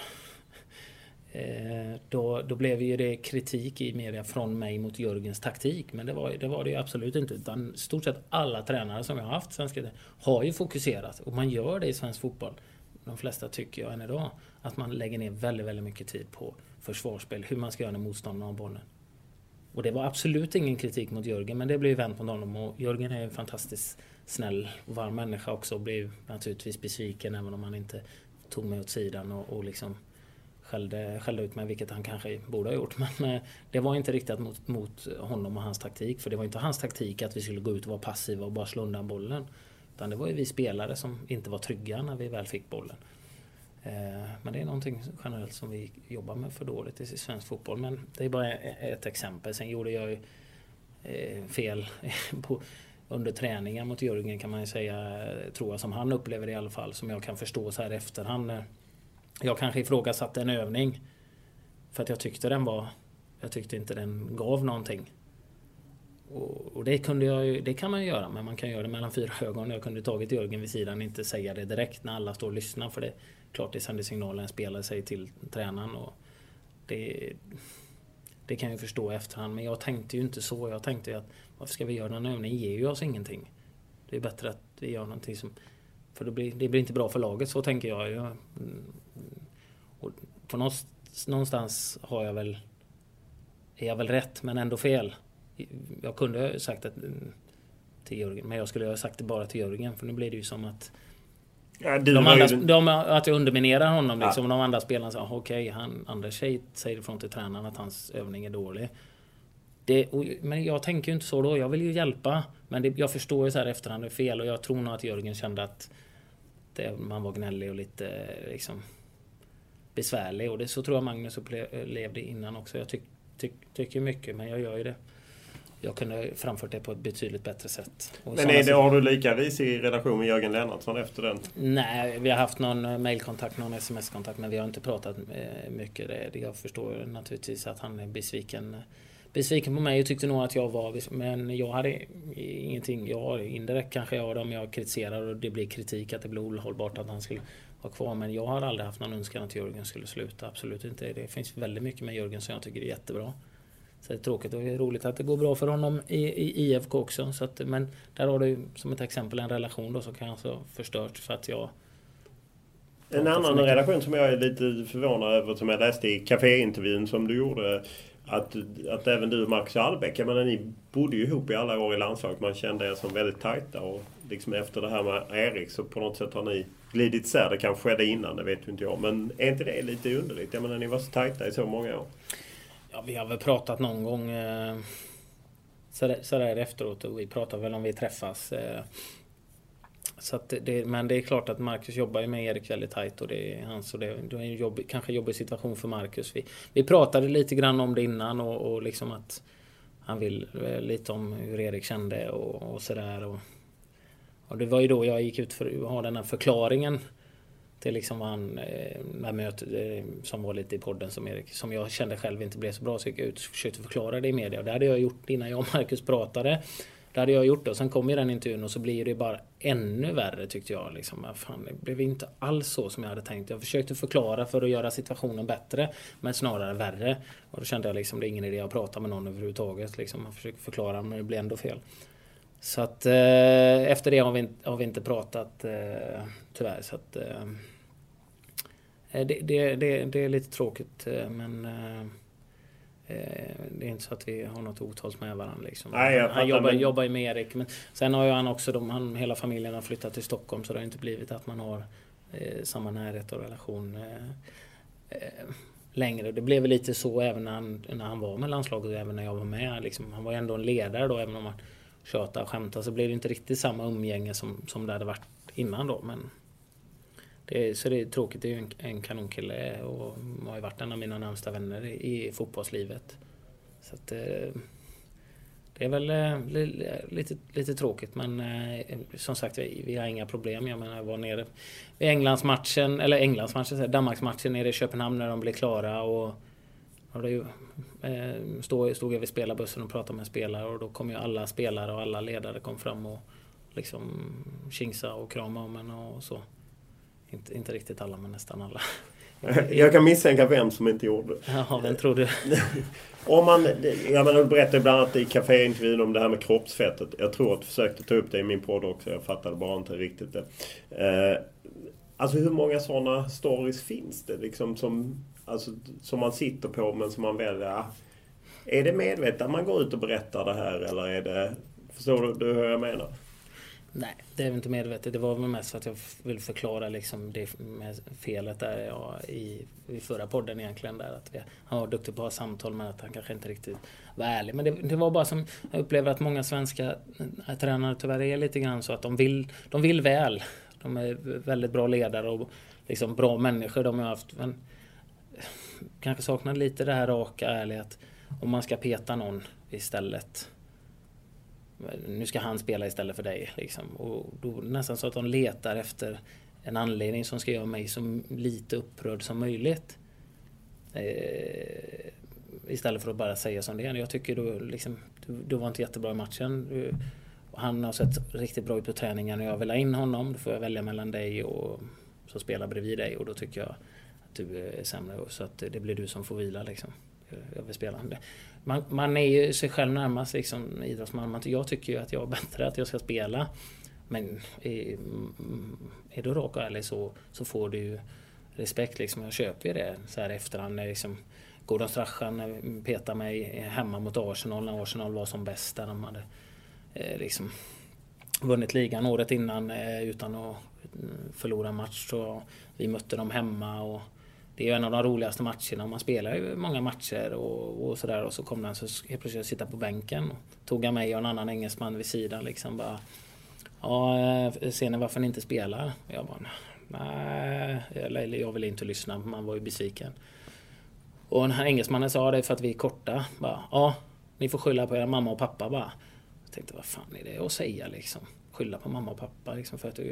G: eh, då, då blev ju det kritik i media från mig mot Jörgens taktik, men det var, det var det ju absolut inte, utan stort sett alla tränare som jag har haft svenska har ju fokuserat, och man gör det i svensk fotboll. De flesta tycker jag än idag att man lägger ner väldigt, väldigt mycket tid på försvarsspel, hur man ska göra när motståndarna har bollen. Och det var absolut ingen kritik mot Jörgen, men det blev vänt mot honom, och Jörgen är en fantastiskt snäll och varm människa också, och blev naturligtvis besviken även om han inte tog mig åt sidan och, och liksom skällde, skällde ut mig, vilket han kanske borde ha gjort, men eh, det var inte riktigt mot, mot honom och hans taktik, för det var inte hans taktik att vi skulle gå ut och vara passiva och bara slå undan bollen, utan det var ju vi spelare som inte var trygga när vi väl fick bollen. Men det är någonting generellt som vi jobbar med för dåligt i svensk fotboll. Men det är bara ett exempel. Sen gjorde jag ju fel på, under träningen mot Jörgen, kan man ju säga, tror jag, som han upplever i alla fall, som jag kan förstå så här efterhand. Jag kanske ifrågasatte en övning för att jag tyckte den var, jag tyckte inte den gav någonting. Och, och det kunde jag ju, det kan man ju göra, men man kan göra det mellan fyra ögon. Jag kunde tagit Jörgen vid sidan, inte säga det direkt när alla står och lyssnar, för det klart det sänder signalen, spelare sig till tränaren, och det, det kan jag förstå efterhand, men jag tänkte ju inte så. Jag tänkte ju att varför ska vi göra den övningen, ger ju oss ingenting. Det är bättre att vi gör någonting som, för det blir, det blir inte bra för laget, så tänker jag. jag och på någonstans har jag väl, är jag väl rätt, men ändå fel. Jag kunde ha sagt det till Jörgen, men jag skulle ha sagt det bara till Jörgen, för nu blir det ju som att ja, de andra, ju... de, att jag underminerar honom liksom. Ja. De andra spelarna sa okej, okay, han Anders säger ifrån till tränaren att hans övning är dålig. Det, och, men jag tänker ju inte så då, jag vill ju hjälpa, men det, jag förstår ju så här efterhand det är fel, och jag tror nog att Jörgen kände att det, man var gnällig och lite liksom besvärlig, och det så tror jag Magnus upplevde innan också. Jag tyck, tyck, tycker mycket, men jag gör ju det. Jag kunde framfört det på ett betydligt bättre sätt. Och
E: men är det, har du lika risig relation med Jörgen Lennartsson efter den?
G: Nej, vi har haft någon mailkontakt, någon sms-kontakt, men vi har inte pratat mycket. Det, jag förstår naturligtvis att han är besviken besviken på mig och tyckte nog att jag var, men jag hade ingenting, jag indirekt kanske jag om jag kritiserar och det blir kritik att det blir ohållbart att han skulle vara kvar, men jag har aldrig haft någon önskan att Jörgen skulle sluta, absolut inte. Det finns väldigt mycket med Jörgen som jag tycker är jättebra. Så det är tråkigt och det är roligt att det går bra för honom i, i I F K också, så att, men där har du som ett exempel en relation då som kan alltså förstört för att jag.
E: En annan relation som jag är lite förvånad över som jag läste i kaféintervjun som du gjorde, att, att även du och Marcus Albeck, jag menar, ni bodde ju ihop i alla år i landslaget, man kände er som väldigt tajta och liksom efter det här med Erik så på något sätt har ni glidit isär. Det kanske skedde innan, det vet ju inte jag, men är inte det lite underligt? Jag menar, ni var så tajta i så många år.
G: Ja, vi har väl pratat någon gång eh, så, där, så där efteråt och vi pratar väl om vi träffas eh, så att det, men det är klart att Marcus jobbar ju med Erik väldigt tajt och det är hans och det, det är en jobb, kanske jobbig situation för Marcus. Vi, vi pratade lite grann om det innan och, och liksom att han vill eh, lite om hur Erik kände och, och sådär och, och det var ju då jag gick ut för att ha den här förklaringen till liksom han eh, mötet eh, som var lite i podden som Erik, som jag kände själv inte blev så bra, så jag gick ut och försökte förklara det i media och det hade jag gjort innan jag och Marcus pratade. Det hade jag gjort och sen kom ju den intervjun och så blir det bara ännu värre tyckte jag liksom. Fan, det blev inte alls så som jag hade tänkt. Jag försökte förklara för att göra situationen bättre men snarare värre och då kände jag liksom det är ingen idé att prata med någon överhuvudtaget liksom. Man försöker förklara men det blir ändå fel. Så att eh, efter det har vi, har vi inte pratat eh, tyvärr så att eh, det, det, det, det är lite tråkigt men eh, det är inte så att vi har något otals med varandra liksom. Nej, han han jobbar, men... jobbar med Erik men sen har ju han också de, han, hela familjen har flyttat till Stockholm så det har inte blivit att man har eh, samma närhet och relation eh, eh, längre. Det blev väl lite så även när han, när han var med landslaget och även när jag var med liksom. Han var ändå en ledare då även om man tjöta och skämta så blev det inte riktigt samma umgänge som, som det hade varit innan då men det är, så det är tråkigt, det är ju en, en kanonkille och har ju varit en av mina närmsta vänner i, i fotbollslivet så att det är väl lite, lite tråkigt men som sagt vi, vi har inga problem. Jag menar jag var nere vid Englandsmatchen eller Englandsmatchen, Danmarksmatchen nere i Köpenhamn när de blev klara och Och det ju, eh, stod, stod jag vid spelarbussen och pratade med spelare och då kom ju alla spelare och alla ledare kom fram och liksom kingsa och krama om en och så. Inte, inte riktigt alla men nästan alla.
E: Jag kan misstänka vem som inte gjorde det.
G: Ja, vem tror du?
E: Om man, jag menar, du berättade bland annat i kaféintervjun om det här med kroppsfettet. Jag tror att du försökte ta upp det i min podd också. Jag fattade bara inte riktigt det. Eh, alltså hur många sådana stories finns det liksom som... Alltså, som man sitter på men som man väljer. Är det medvetet att man går ut och berättar det här eller är det, förstår du hur jag menar?
G: Nej, det är inte medvetet. Det var väl mest för att jag vill förklara liksom det med felet där jag i, i förra podden egentligen där att vi, han var duktig på att ha samtal men att han kanske inte riktigt var ärlig. Men det, det var bara som jag upplever att många svenska tränare tyvärr är lite grann så att de vill, de vill väl. De är väldigt bra ledare och liksom bra människor de har haft men kanske saknar lite det här raka ärlighet om man ska peta någon istället. Nu ska han spela istället för dig liksom. Och då nästan så att de letar efter en anledning som ska göra mig så lite upprörd som möjligt. Eh, istället för att bara säga som det är. Jag tycker du liksom du, du var inte jättebra i matchen. Du, han har sett riktigt bra ut på träningen och jag vill ha in honom. Då får jag välja mellan dig och så spela bredvid dig och då tycker jag du är sämre så att det blir du som får vila liksom. Jag vill spela det. Man, man är ju sig själv närmast liksom idrottsman. Jag tycker ju att jag är bättre att jag ska spela. Men är, är du rak och ärlig så, så får du ju respekt liksom. Jag köper ju det så här efterhand när liksom Gordon Strachan petar mig hemma mot Arsenal när Arsenal var som bäst där de hade eh, liksom vunnit ligan året innan eh, utan att förlora en match så vi mötte dem hemma och det är ju en av de roligaste matcherna. Man spelar ju många matcher och, och sådär. Och så kom han så helt plötsligt sitta på bänken. Och tog han mig och en annan engelsman vid sidan. Liksom bara, ja, ser ni varför ni inte spelar? Och jag bara, nej, eller jag vill inte lyssna. Man var ju besviken. Och den här engelsmannen sa det för att vi är korta. Bara, ja, ni får skylla på era mamma och pappa bara. Jag tänkte, vad fan är det att säga liksom? Skylla på mamma och pappa liksom för att du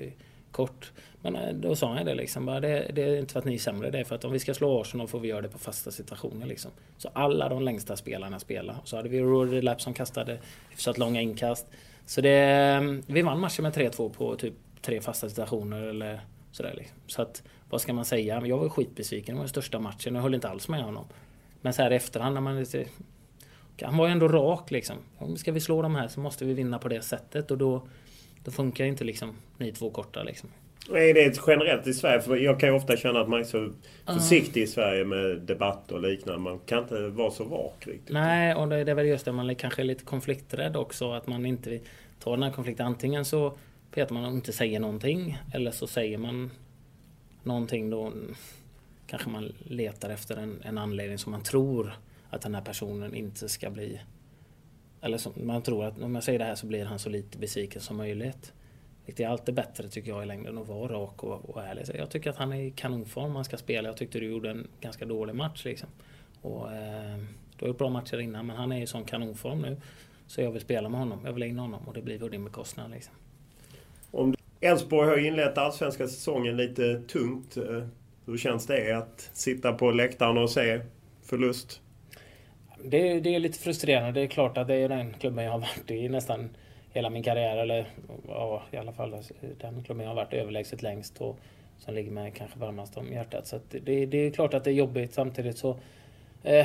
G: kort. Men då sa jag det liksom, bara, det, det är inte för att ni är sämre, det är för att om vi ska slå Arsenal får vi göra det på fasta situationer liksom. Så alla de längsta spelarna spelar. Så hade vi Rory Lapp som kastade hyfsat långa inkast. Så det, vi vann matchen med tre två på typ tre fasta situationer eller sådär liksom. Så att, vad ska man säga? Jag var skitbesviken, det var den största matchen, jag höll inte alls med honom. Men så här efterhand när man lite, han var ju ändå rak liksom. Om ska vi slå de här så måste vi vinna på det sättet och då, då funkar inte liksom ni två korta liksom.
E: Är det generellt i Sverige? För jag kan ju ofta känna att man är så försiktig i Sverige med debatt och liknande. Man kan inte vara så rak riktigt.
G: Nej, och det är väl just det. Man är kanske lite konflikträdd också. Att man inte tar den här konflikten. Antingen så vet man att inte säger någonting. Eller så säger man någonting då. Kanske man letar efter en, en anledning som man tror att den här personen inte ska bli. Eller som man tror att om jag säger det här så blir han så lite besviken som möjligt. Det är alltid bättre tycker jag i längden att vara rak och, och ärlig. Jag tycker att han är i kanonform man ska spela. Jag tyckte du gjorde en ganska dålig match liksom. Och, eh, du har gjort bra matcher innan men han är i sån kanonform nu. Så jag vill spela med honom. Jag vill in honom och det blir på din bekostnad liksom.
E: Om Elfsborg har inlett allsvenska säsongen lite tungt. Hur känns det att sitta på läktaren och se förlust?
G: Det, det är lite frustrerande. Det är klart att det är den klubben jag har varit i nästan hela min karriär, eller ja, i alla fall den klubben jag har varit överlägset längst och som ligger med kanske varmast om hjärtat. Så att det, det är klart att det är jobbigt. Samtidigt så eh,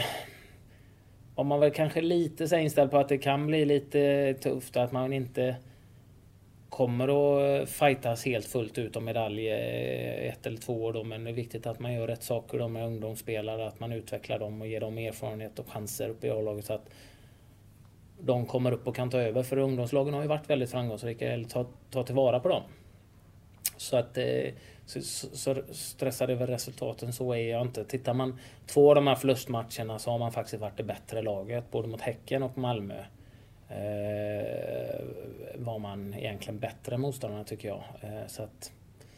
G: om man väl kanske lite så inställd på att det kan bli lite tufft, att man inte kommer att fightas helt fullt ut om medalj ett eller två år då, men det är viktigt att man gör rätt saker då med ungdomsspelare, att man utvecklar dem och ger dem erfarenhet och chanser upp i A-laget så att de kommer upp och kan ta över, för ungdomslagen har ju varit väldigt framgångsrika, eller ta, ta tillvara på dem. Så att så, så stressad över resultaten så är jag inte. Tittar man två av de här förlustmatcherna så har man faktiskt varit det bättre laget, både mot Häcken och Malmö. Eh, var man egentligen bättre motståndarna tycker jag. Eh, så att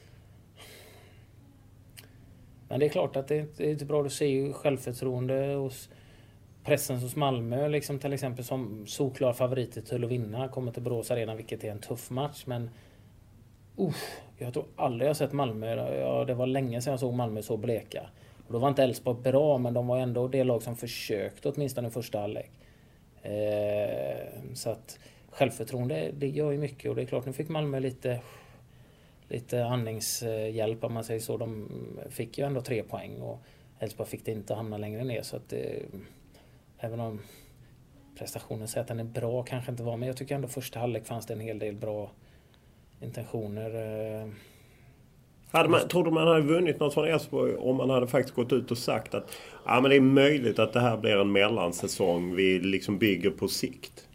G: men det är klart att det, det är inte bra att se självförtroende hos pressen hos Malmö liksom, till exempel som solklar favoriter till att vinna, kommer till Borås Arena, vilket är en tuff match, men uh, jag tror aldrig jag sett Malmö, ja, det var länge sedan jag såg Malmö så bleka. Och då var inte Elfsborg bra, men de var ändå det lag som försökte åtminstone i första halvlek. Eh, så att självförtroende, det gör ju mycket, och det är klart nu fick Malmö lite lite andningshjälp om man säger så. De fick ju ändå tre poäng och Elfsborg fick det inte hamna längre ner, så att eh, även om prestationen säger att den är bra kanske inte var, men jag tycker ändå första halvlek fanns det en hel del bra intentioner. Eh.
E: Hade man, tror du man hade vunnit något från Elfsborg om man hade faktiskt gått ut och sagt att ja, men det är möjligt att det här blir en mellansäsong, vi liksom bygger på sikt?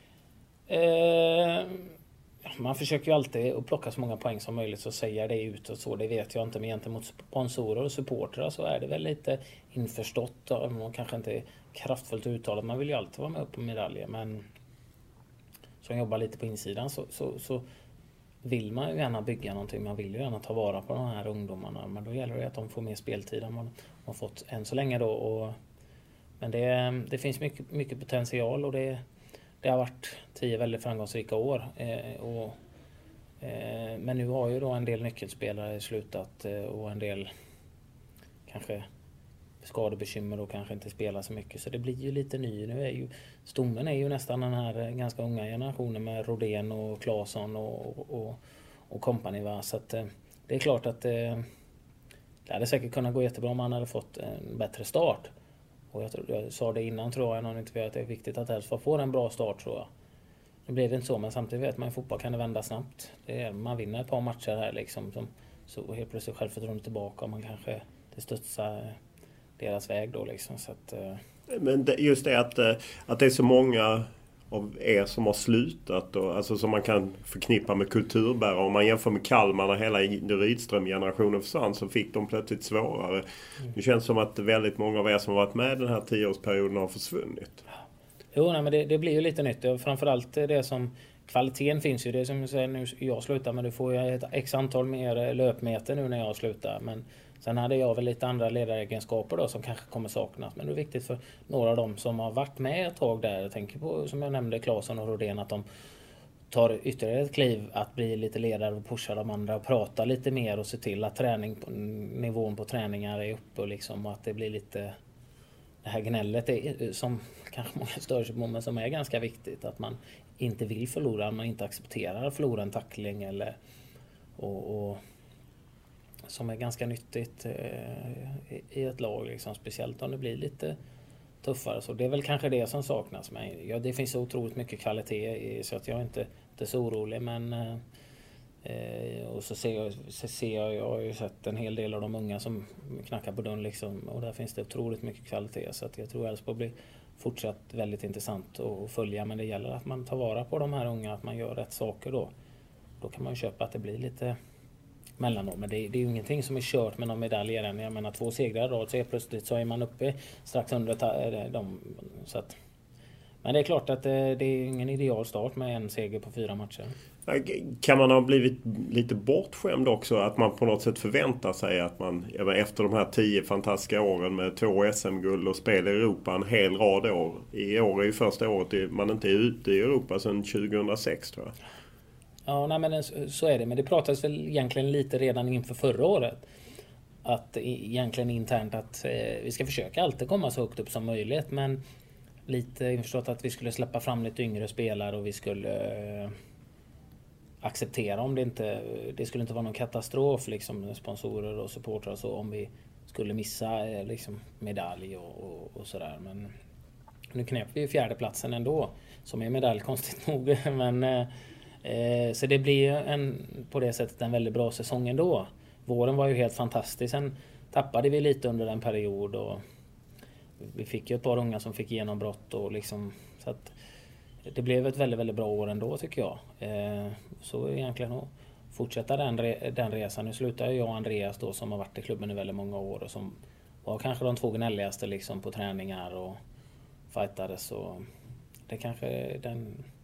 G: Eh, man försöker ju alltid att plocka så många poäng som möjligt, så säger det ut och så, det vet jag inte, men gentemot sponsorer och supportrar så är det väl lite införstått, och kanske inte kraftfullt uttalat, man vill ju alltid vara med upp på medaljer, men som jobbar lite på insidan så, så, så vill man ju gärna bygga någonting, man vill ju gärna ta vara på de här ungdomarna, men då gäller det att de får mer speltid än man har fått än så länge då, och, men det, det finns mycket, mycket potential, och det, det har varit tio väldigt framgångsrika år, eh, och, eh, men nu har ju då en del nyckelspelare slutat, eh, och en del kanske skadebekymmer och kanske inte spelar så mycket, så det blir ju lite ny. Nu är ju stommen är ju nästan den här ganska unga generationen med Rodén och Claesson och och och company, va, så att eh, det är klart att eh, det hade säkert kunnat gå jättebra om man hade fått en bättre start, och jag, tror, jag sa det innan tror jag någon intervju att det är viktigt att Elfsborg får en bra start, tror jag. Nu blev det inte så, men samtidigt vet man i fotboll kan det vända snabbt. Det är, man vinner ett par matcher här liksom, som, så helt plötsligt självförtroende tillbaka och man kanske det studsar deras väg då liksom, så att eh.
E: Men det, just det att, att det är så många av er som har slutat och, alltså, som man kan förknippa med kulturbärare. Om man jämför med Kalmar när hela Rydström-generationen försvann, så fick de plötsligt svårare. Mm. Det känns som att väldigt många av er som har varit med den här tioårsperioden har försvunnit.
G: Jo, nej, men det, det blir ju lite nytt. Och framförallt det som kvaliteten finns ju. Det som jag säger nu, jag slutar, men du får ju ett x antal mer löpmeter nu när jag slutar. Men sen hade jag väl lite andra ledaregenskaper då som kanske kommer saknas. Men det är viktigt för några av dem som har varit med ett tag där. Jag tänker på, som jag nämnde, Claesson och Rodén, att de, tar ytterligare ett kliv att bli lite ledare och pusha de andra och prata lite mer och se till att träning på, nivån på träningar är uppe och, liksom, och att det blir lite det här gnället är, som kanske många stör sig på men som är ganska viktigt, att man inte vill förlora, man inte accepterar att förlora en tackling eller och, och som är ganska nyttigt eh, i ett lag liksom, speciellt om det blir lite tuffare. Så det är väl kanske det som saknas. Men ja, det finns så otroligt mycket kvalitet i, så att jag är inte, inte så orolig. Men, eh, och så ser, jag, så ser jag, jag har ju sett en hel del av de unga som knackar på dörren. Liksom, och där finns det otroligt mycket kvalitet. Så att jag tror att Elfsborg blir fortsatt väldigt intressant att följa. Men det gäller att man tar vara på de här unga, att man gör rätt saker då. Då kan man ju köpa att det blir lite mellanår. Men det, det är ju ingenting som är kört med någon medalj än. Jag menar två segrar då, så är plötsligt så är man uppe strax under de, så att, men det är klart att det, det är ingen ideal start med en seger på fyra matcher.
E: Kan man ha blivit lite bortskämd också, att man på något sätt förväntar sig att man efter de här tio fantastiska åren med två S M-guld och spel i Europa en hel rad år. I år är ju första året man inte är ute i Europa sedan tjugohundrasex tror jag.
G: Ja, nej, men så är det. Men det pratades väl egentligen lite redan inför förra året. Att egentligen internt att eh, vi ska försöka alltid komma så högt upp som möjligt. Men lite införstått att vi skulle släppa fram lite yngre spelare och vi skulle eh, acceptera om det inte, det skulle inte vara någon katastrof liksom sponsorer och supportrar så om vi skulle missa eh, liksom medalj och, och, och sådär. Men nu knäpp vi ju fjärde platsen ändå som är medalj konstigt nog. Men eh, Eh, så det blir en, på det sättet en väldigt bra säsong ändå. Våren var ju helt fantastisk. Sen tappade vi lite under en period och vi fick ju ett par unga som fick genombrott och liksom, så att det blev ett väldigt, väldigt bra år ändå tycker jag. Eh, så egentligen att fortsätta den, den resan. Nu slutar jag och Andreas då som har varit i klubben i väldigt många år och som var kanske de två gnälligaste liksom på träningar och fightades, så det kanske den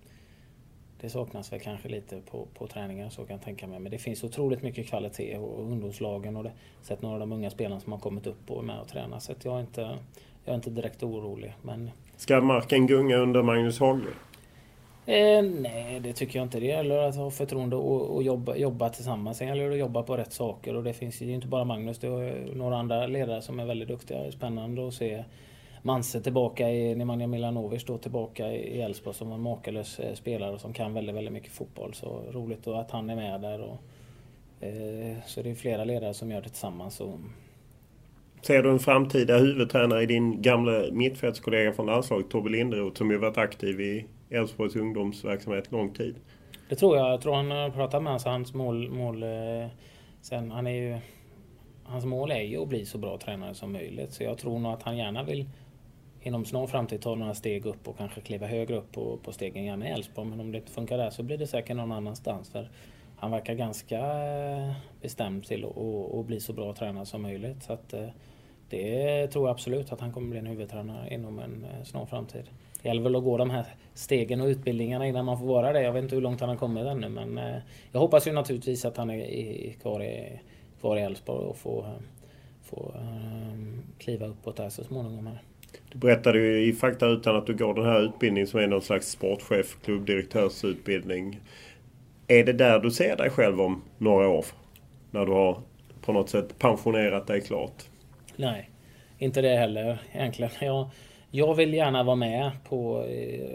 G: Det saknas väl kanske lite på, på träningar så kan jag tänka mig. Men det finns otroligt mycket kvalitet och ungdomslagen och det, sett några av de unga spelarna som har kommit upp och är med och tränar. Så att jag, är inte, jag är inte direkt orolig. Men...
E: Ska marken gunga under Magnus Haglund?
G: Eh, nej, det tycker jag inte. Det gäller att ha förtroende och, och jobba, jobba tillsammans. Sen gäller det att jobba på rätt saker. Och det finns ju inte bara Magnus, det är några andra ledare som är väldigt duktiga. Det är spännande att se Manse tillbaka i Nemanja Milanovic då tillbaka i Elfsborg som en makalös spelare som kan väldigt, väldigt mycket fotboll. Så roligt att han är med där. Och, eh, så det är flera ledare som gör det tillsammans. Och...
E: Ser du en framtida huvudtränare i din gamla mittfältskollega från landslaget, Tobbe Linderoth, som ju varit aktiv i Elfsborgs ungdomsverksamhet lång tid?
G: Det tror jag. Jag tror han pratar med hans, hans mål. mål eh, sen, han är ju, hans mål är ju att bli så bra tränare som möjligt. Så jag tror nog att han gärna vill inom snar framtid ta några steg upp och kanske kliva högre upp på, på stegen gärna i Elfsborg. Men om det inte funkar där så blir det säkert någon annanstans. För han verkar ganska bestämd till att, att, att bli så bra tränare som möjligt. Så att, det tror jag absolut att han kommer bli en huvudtränare inom en snar framtid. Det gäller väl att gå de här stegen och utbildningarna innan man får vara det. Jag vet inte hur långt han har kommit ännu. Men jag hoppas ju naturligtvis att han är kvar i, kvar i Elfsborg och får, får um, kliva uppåt där så småningom här.
E: Du berättade ju i Fakta utan att du går den här utbildningen som är någon slags sportchef, klubbdirektörsutbildning. Är det där du ser dig själv om några år? När du har på något sätt pensionerat dig klart?
G: Nej, inte det heller egentligen. Jag, jag vill gärna vara med på,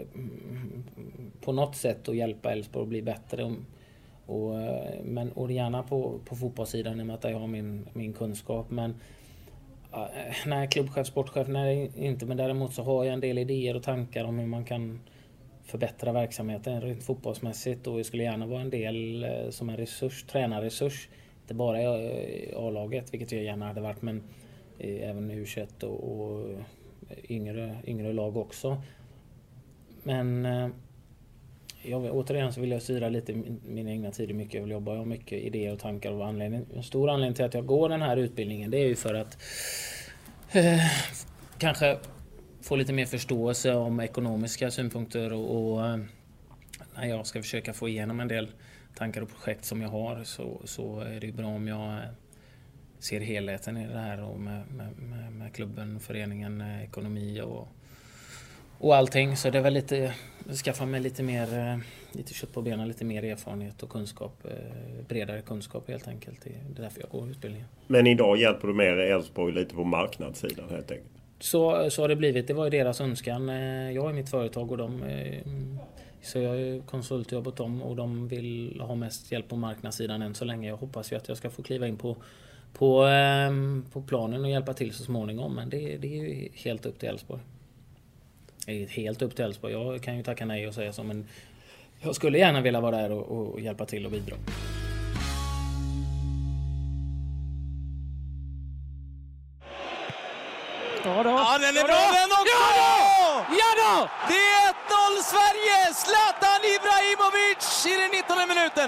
G: på något sätt och hjälpa Elfsborg att bli bättre. Och, men, och gärna på, på fotbollssidan i och med att jag har min, min kunskap. Men nej, klubbchef, sportchef, nej inte. Men däremot så har jag en del idéer och tankar om hur man kan förbättra verksamheten rent fotbollsmässigt. Och jag skulle gärna vara en del som en resurs, tränarresurs. Inte bara i A-laget, vilket jag gärna hade varit, men även i U tjugoett och, och yngre, yngre lag också. Men jag, återigen så vill jag styra lite min egna tid mycket. Jag vill jobba, jag har mycket idéer och tankar och anledning. En stor anledning till att jag går den här utbildningen, det är ju för att eh, kanske få lite mer förståelse om ekonomiska synpunkter och, och när jag ska försöka få igenom en del tankar och projekt som jag har, så, så är det ju bra om jag ser helheten i det här och med, med, med, med klubben, föreningen, ekonomi och, och allting. Så det är väl lite, skaffa mig lite mer, lite kött på benen, lite mer erfarenhet och kunskap, bredare kunskap helt enkelt. Det är därför jag går utbildningen.
E: Men idag hjälper du mer Elfsborg lite på marknadssidan helt enkelt?
G: Så, så har det blivit. Det var ju deras önskan. Jag är mitt företag och de, så jag är konsultjobb åt dem och de vill ha mest hjälp på marknadssidan än så länge. Jag hoppas ju att jag ska få kliva in på, på, på planen och hjälpa till så småningom. Men det, det är ju helt upp till Elfsborg. Det är helt upp till Elfsborg. Jag kan ju tacka nej och säga så, men jag skulle gärna vilja vara där och, och hjälpa till och bidra.
M: Ja, då. Ja, den är bra den också! Ja då! Ja då! Det är ett noll Sverige! Zlatan Ibrahimovic i den nittonde minuten.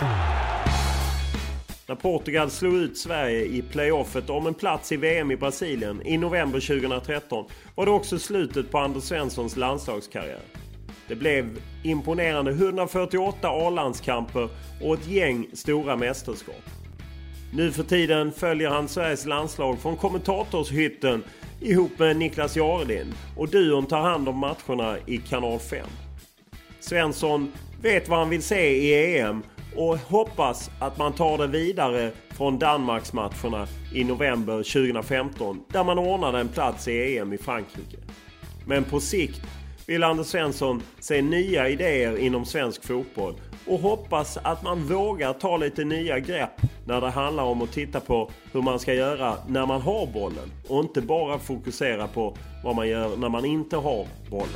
E: När Portugal slog ut Sverige i playoffet om en plats i V M i Brasilien i november tjugohundratretton var det också slutet på Anders Svenssons landslagskarriär. Det blev imponerande hundrafyrtioåtta A-landskamper och ett gäng stora mästerskap. Nu för tiden följer han Sveriges landslag från kommentatorshytten ihop med Niklas Jarelind och duon tar hand om matcherna i kanal fem. Svensson vet vad han vill se i E M och hoppas att man tar det vidare från Danmarks matcherna i november tjugohundrafemton där man ordnade en plats i E M i Frankrike. Men på sikt vill Anders Svensson se nya idéer inom svensk fotboll och hoppas att man vågar ta lite nya grepp när det handlar om att titta på hur man ska göra när man har bollen och inte bara fokusera på vad man gör när man inte har bollen.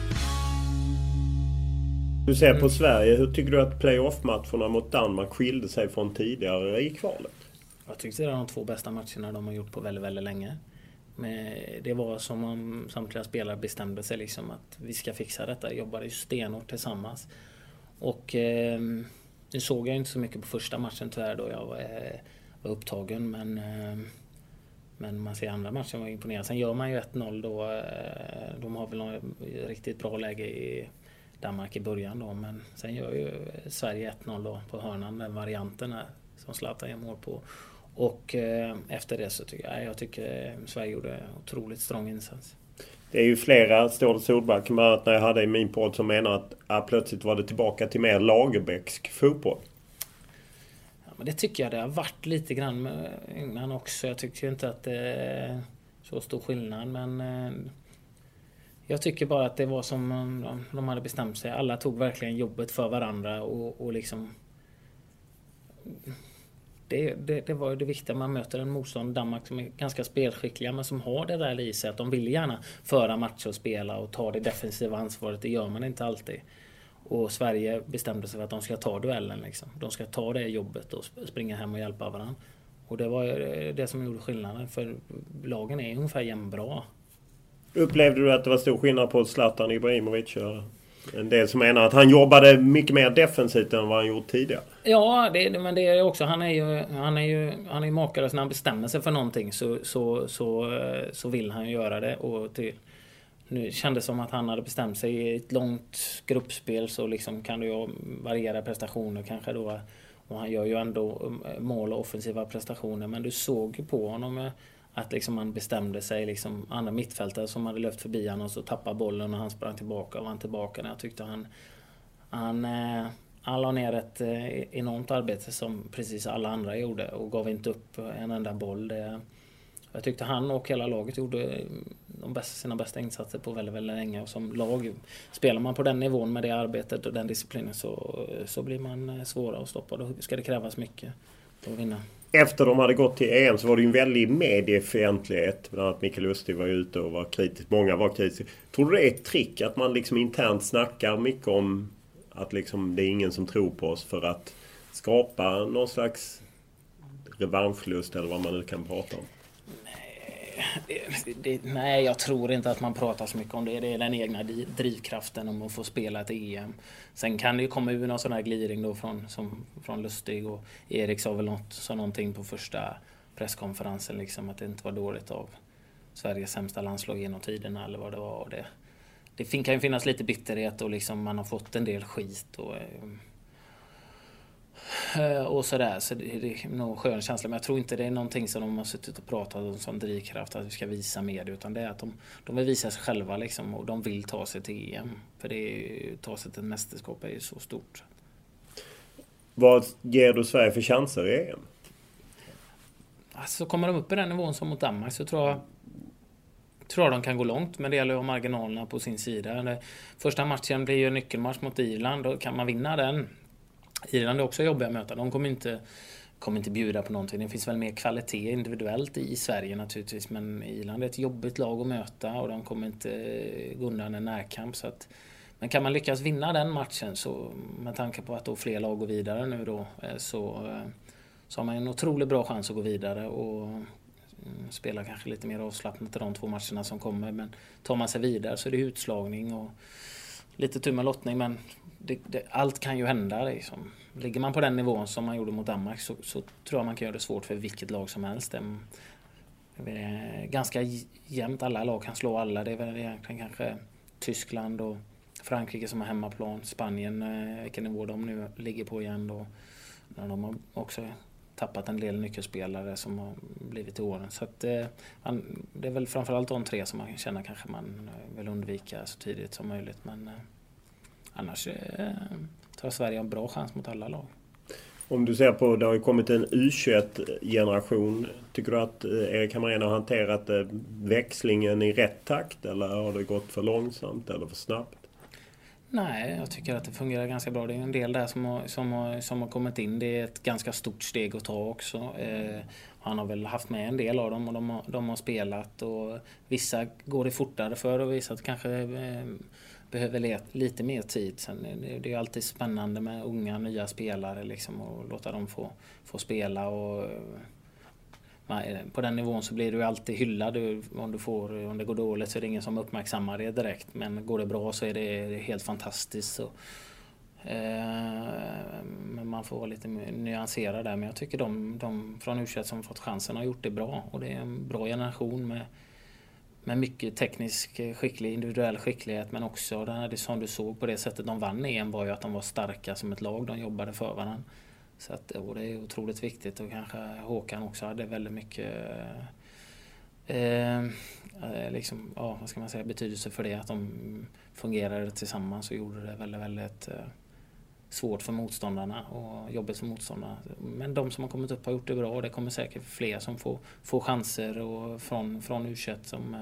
E: Du ser på Sverige, hur tycker du att playoff-matcherna mot Danmark skilde sig från tidigare i kvalet?
G: Jag tyckte det var de två bästa matcherna de har gjort på väldigt, väldigt länge. Men det var som om samtliga spelare bestämde sig liksom att vi ska fixa detta. Jag jobbade ju stenhårt tillsammans. Och eh, nu såg jag inte så mycket på första matchen tyvärr då jag var, eh, var upptagen. Men, eh, men man ser andra matchen var imponerad. Sen gör man ju ett noll då. Eh, de har väl något riktigt bra läge i Danmark i början då. Men sen gör ju Sverige ett noll då på hörnan. Den varianten här, som Zlatan gör mål på. Och eh, efter det så tycker jag, jag tycker eh, Sverige gjorde otroligt strong insats.
E: Det är ju flera, Ståle Solback, bland annat när jag hade i min podd, som menar att ja, plötsligt var det tillbaka till mer Lagerbäcksk fotboll.
G: Ja, men det tycker jag det har varit lite grann med England också. Jag tycker inte att det är så stor skillnad, men eh, jag tycker bara att det var som de, de hade bestämt sig. Alla tog verkligen jobbet för varandra och, och liksom... Det, det, det var ju det viktiga. Man möter en motstånd, Danmark, som är ganska spelskickliga men som har det där i sig att de vill gärna föra matcher och spela och ta det defensiva ansvaret. Det gör man inte alltid. Och Sverige bestämde sig för att de ska ta duellen liksom. De ska ta det jobbet och springa hem och hjälpa varandra. Och det var det som gjorde skillnaden, för lagen är ungefär jämnbra.
E: Upplevde du att det var stor skillnad på Zlatan Ibrahimovic? En del som menar att han jobbade mycket mer defensivt än vad han gjort tidigare.
G: Ja, det, men det är också, han är ju han är ju han är ju makalös. När han bestämmer sig för någonting så så så så vill han göra det. Och till, nu kändes det som att han hade bestämt sig i ett långt gruppspel, så liksom kan du ju variera prestationer kanske då, och han gör ju ändå mål och offensiva prestationer, men du såg ju på honom att liksom han bestämde sig, liksom andra mittfältare som hade löpt förbi honom och så tappade bollen och han sprang tillbaka och var han tillbaka. När jag tyckte han han han la ner ett enormt arbete som precis alla andra gjorde och gav inte upp en enda boll. Det, jag tyckte han och hela laget gjorde de bästa, sina bästa insatser på väldigt, väldigt länge, och som lag spelar man på den nivån med det arbetet och den disciplinen så, så blir man svåra att stoppa. Då ska det krävas mycket för att vinna.
E: Efter de hade gått till E M så var det ju en väldig mediefientlighet. Bland annat Mikael Lustig var ute och var kritisk. Många var kritiska. Tror du det är ett trick att man liksom internt snackar mycket om att liksom det är ingen som tror på oss, för att skapa någon slags revanschlust eller vad man nu kan prata om?
G: Det, det, nej, jag tror inte att man pratar så mycket om det. Det är den egna drivkraften om att få spela ett E M. Sen kan det ju komma ur någon sån här glidning då från, som, från Lustig, och Erik sa väl något, sa någonting på första presskonferensen liksom, att det inte var dåligt av Sveriges sämsta landslag genom tiderna eller vad det var. Det, det kan ju finnas lite bitterhet och liksom man har fått en del skit och och sådär, så det, det är nog skön känsla, men jag tror inte det är någonting som de har suttit och pratat om som drivkraft att vi ska visa med, utan det är att de, de vill visa sig själva liksom, och de vill ta sig till E M, för det är, ta sig till ett mästerskap är ju så stort.
E: Vad ger du Sverige för chanser i E M?
G: Alltså kommer de upp i den nivån som mot Danmark så tror jag tror jag de kan gå långt, men det gäller att ha marginalerna på sin sida. Första matchen blir ju en nyckelmatch mot Irland, då kan man vinna den. Irland är också jobbiga att möta. De kommer inte, kommer inte bjuda på någonting. Det finns väl mer kvalitet individuellt i Sverige naturligtvis, men Irland är ett jobbigt lag att möta och de kommer inte gå undan en närkamp. Så att, men kan man lyckas vinna den matchen, så med tanke på att då fler lag går vidare nu då, så, så har man en otroligt bra chans att gå vidare och spela kanske lite mer avslappnat i de två matcherna som kommer. Men tar man sig vidare så är det utslagning och lite tur med lottning, men det, det, allt kan ju hända liksom. Ligger man på den nivån som man gjorde mot Danmark, så, så tror jag man kan göra det svårt för vilket lag som helst. Det, det är ganska jämnt, alla lag kan slå alla. Det är väl egentligen kanske Tyskland och Frankrike som har hemmaplan, Spanien, vilken nivå de nu ligger på igen då, när de har också tappat en del nyckelspelare som har blivit i åren. Så att, eh, man, det är väl framförallt de tre som man känner kanske man vill undvika så tidigt som möjligt. Men eh, annars eh, tar Sverige en bra chans mot alla lag.
E: Om du ser på, det har ju kommit en U tjugoett-generation. Tycker du att Erik Hamrén har hanterat eh, växlingen i rätt takt, eller har det gått för långsamt eller för snabbt?
G: Nej, jag tycker att det fungerar ganska bra. Det är en del där som har, som har, som har kommit in. Det är ett ganska stort steg att ta också. Eh, han har väl haft med en del av dem och de har, de har spelat. Och vissa går det fortare för och vissa kanske eh, behöver let, lite mer tid. Sen, det, det är alltid spännande med unga, nya spelare liksom, och låta dem få, få spela. Och, på den nivån så blir du alltid hyllad. Om, du får, om det går dåligt så är det ingen som uppmärksammar det direkt. Men går det bra så är det helt fantastiskt. Så, eh, men man får vara lite nyanserad där. Men jag tycker de, de från U tjugoett som fått chansen har gjort det bra. Och det är en bra generation med, med mycket teknisk skicklig, individuell skicklighet. Men också det, här, det som du såg på det sättet de vann E M var ju att de var starka som ett lag. De jobbade för varandra. Så att, och det är otroligt viktigt, och kanske Håkan också hade väldigt mycket eh, liksom, ja, vad ska man säga, betydelse för det, att de fungerade tillsammans och gjorde det väldigt, väldigt eh, svårt för motståndarna och jobbigt för motståndarna. Men de som har kommit upp har gjort det bra, och det kommer säkert fler som får, får chanser och från, från U tjugoett som eh,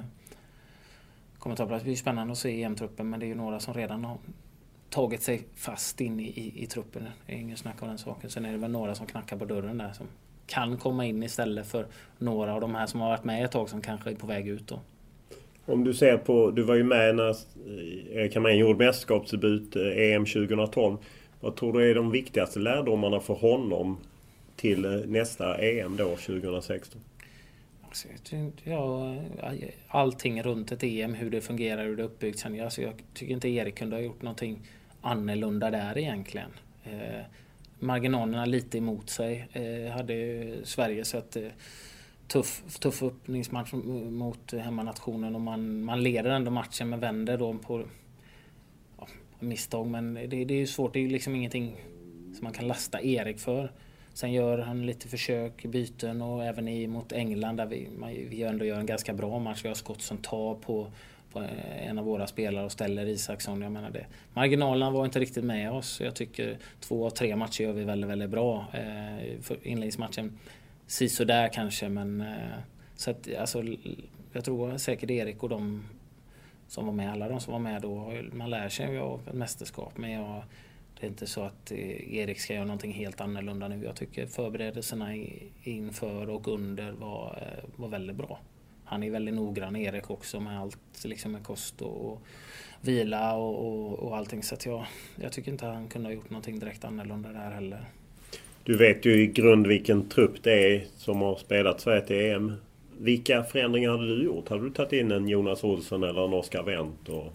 G: kommer ta plats. Det blir spännande att se E M-truppen, men det är ju några som redan har tagit sig fast in i, i, i truppen. Det är ingen snack om den saken. Sen är det väl några som knackar på dörren där som kan komma in istället för några av de här som har varit med ett tag som kanske är på väg ut då.
E: Om du ser på, du var ju med när Erik Hamrén gjorde mästerskapsdebut E M tjugohundratolv. Vad tror du är de viktigaste lärdomarna för honom till nästa E M då tjugohundrasexton?
G: Alltså, ja, allting runt ett E M, hur det fungerar, hur det är uppbyggt. Sen, alltså, jag tycker inte Erik kunde ha gjort någonting annorlunda där egentligen. Eh, marginalerna lite emot sig. Eh, hade Sverige sett eh, tuff, tuff öppningsmatch mot hemmanationen, och man, man leder ändå matchen men vänder då på ja, misstag. Men det, det är ju svårt, det är ju liksom ingenting som man kan lasta Erik för. Sen gör han lite försök, byten, och även i mot England där vi, vi ändå gör en ganska bra match. Vi har skott som tar på, på en av våra spelare och ställer Isaksson. Jag menar det. Marginalerna var inte riktigt med oss. Jag tycker två av tre matcher gör vi väldigt, väldigt bra. Eh, för inledningsmatchen så där kanske, men eh, så att, alltså, jag tror säkert Erik och de som var med, alla de som var med då, man lär sig av ett mästerskap, men jag det är inte så att Erik ska göra någonting helt annorlunda nu. Jag tycker förberedelserna inför och under var, var väldigt bra. Han är väldigt noggrann, Erik också, med allt liksom med kost och, och vila och, och, och allting. Så att jag, jag tycker inte att han kunde ha gjort någonting direkt annorlunda där heller.
E: Du vet ju i grund vilken trupp det är som har spelat Sverige till E M. Vilka förändringar hade du gjort? Hade du tagit in en Jonas Olsson eller en Oskar Wendt? Och...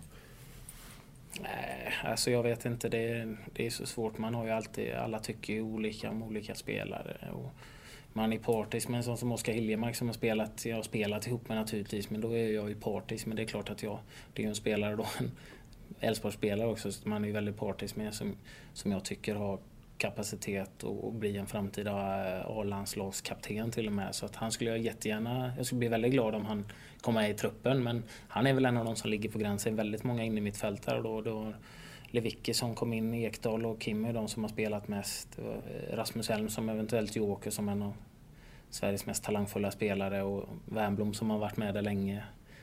G: Nej, alltså jag vet inte. Det är, det är så svårt. Man har ju alltid, alla tycker ju olika om olika spelare. Och man är partisk, men sån som Oskar Hiljemark som har spelat, jag har spelat ihop med naturligtvis, men då är jag ju partisk. Men det är klart att jag, det är ju en spelare då, en Elfsborgsspelare också, så man är ju väldigt partisk med, som, som jag tycker har kapacitet och bli en framtida A-landslagskapten till och med. Så att han skulle jag jättegärna, jag skulle bli väldigt glad om han kom med i truppen. Men han är väl en av de som ligger på gränsen, väldigt många inne i mitt fält här. Och då, då Lewicki som kom in, Ekdal och Kim är de som har spelat mest. Rasmus Elm som eventuellt Joker som en av Sveriges mest talangfulla spelare och Wernbloom som har varit med där länge.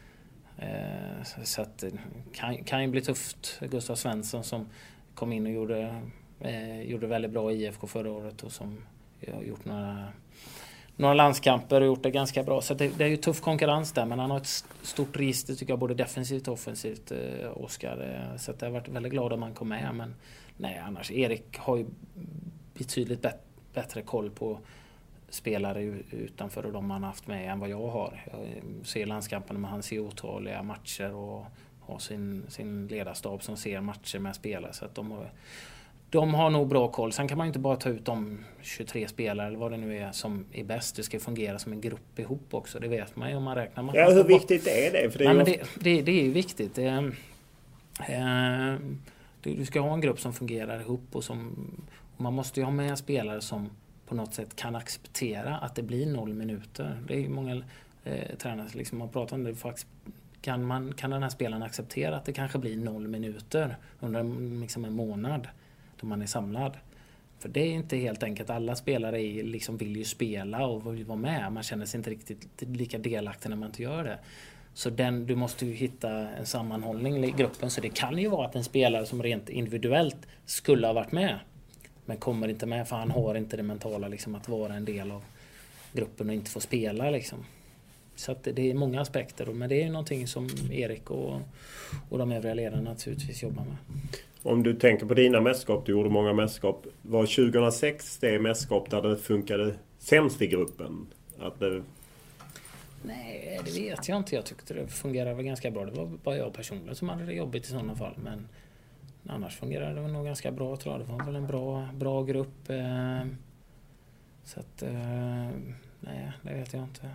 G: Så att kan, kan ju bli tufft. Gustav Svensson som kom in och gjorde, eh, gjorde väldigt bra i I F K förra året och som har gjort några, några landskamper och gjort det ganska bra. Så det, det är ju tuff konkurrens där, men han har ett stort register tycker jag, både defensivt och offensivt, eh, Oskar. Så att jag har varit väldigt glad om han kom med. Men nej, annars Erik har ju betydligt bet- bättre koll på spelare utanför och de han har haft med än vad jag har. Jag ser landskamperna med han ser otaliga matcher och har sin, sin ledarstab som ser matcher med spelare. Så att de har, de har nog bra koll. Sen kan man ju inte bara ta ut de tjugotre spelare eller vad det nu är som är bäst. Det ska fungera som en grupp ihop också. Det vet man ju om man räknar med.
E: Ja, hur viktigt är det? För det, är
G: Nej,
E: ju...
G: men det, det, det är ju viktigt. Det, eh, du ska ha en grupp som fungerar ihop och som och man måste ju ha med spelare som på något sätt kan acceptera att det blir noll minuter. Det är ju många eh, tränare som liksom har pratat om det. Kan, man, kan den här spelaren acceptera att det kanske blir noll minuter under liksom en månad då man är samlad? För det är inte helt enkelt. Alla spelare är, liksom, vill ju spela och vill vara med. Man känner sig inte riktigt lika delaktig när man inte gör det. Så den, du måste ju hitta en sammanhållning i gruppen. Så det kan ju vara att en spelare som rent individuellt skulle ha varit med men kommer inte med för han har inte det mentala liksom, att vara en del av gruppen och inte få spela. Liksom. Så att det är många aspekter. Men det är någonting som Erik och, och de övriga ledarna naturligtvis jobbar med.
E: Om du tänker på dina mästerskap, du gjorde många mästerskap. Var tjugohundrasex det mästerskap där det funkade sämst i gruppen? Att det...
G: Nej, det vet jag inte. Jag tyckte det fungerade väl ganska bra. Det var bara jag personligen som hade det jobbigt i sådana fall. Men annars fungerade det nog ganska bra, tror jag. Det var väl en bra, bra grupp. Eh, så att, eh, nej, det vet jag inte.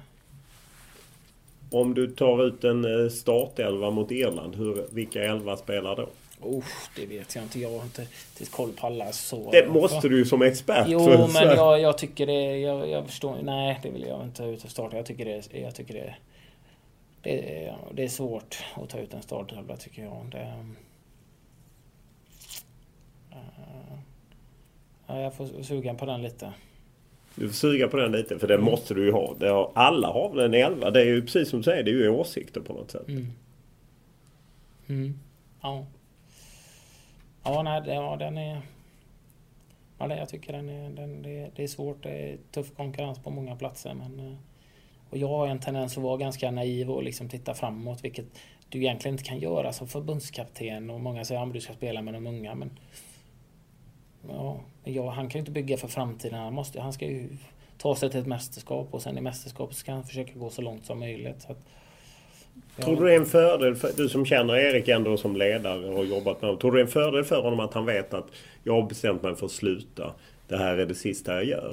E: Om du tar ut en startelva mot Irland, hur, vilka elva spelar då?
G: Oh, det vet jag inte. Jag har inte till koll på alla så.
E: Det måste du ju som expert.
G: Jo,
E: för,
G: men jag, jag tycker det... Jag, jag förstår... Nej, det vill jag inte ut och starta. Jag tycker det, jag tycker det, det, är, det är svårt att ta ut en startelva, tycker jag. Det, ja, jag får suga på den lite.
E: Du får suga på den lite, för det mm. måste du ju ha. Det har, alla har väl en elva. Det är ju precis som du säger, det är ju åsikter på något sätt.
G: Mm. Mm. Ja. Ja, nej, ja, den är... Ja, jag tycker den är, den, det, det är svårt. Det är tuff konkurrens på många platser. Men, och jag har en tendens att vara ganska naiv och liksom titta framåt, vilket du egentligen inte kan göra som förbundskapten. Och många säger att du ska spela med de unga, men ja, ja, han kan ju inte bygga för framtiden. Han, måste, han ska ju ta sig till ett mästerskap och sen i mästerskapet ska han försöka gå så långt som möjligt. Så att, ja.
E: Tror du det är en fördel, för, du som känner Erik ändå som ledare och har jobbat med honom, tror du det är en fördel för honom att han vet att jag har bestämt mig för att sluta? Det här är det sista jag gör.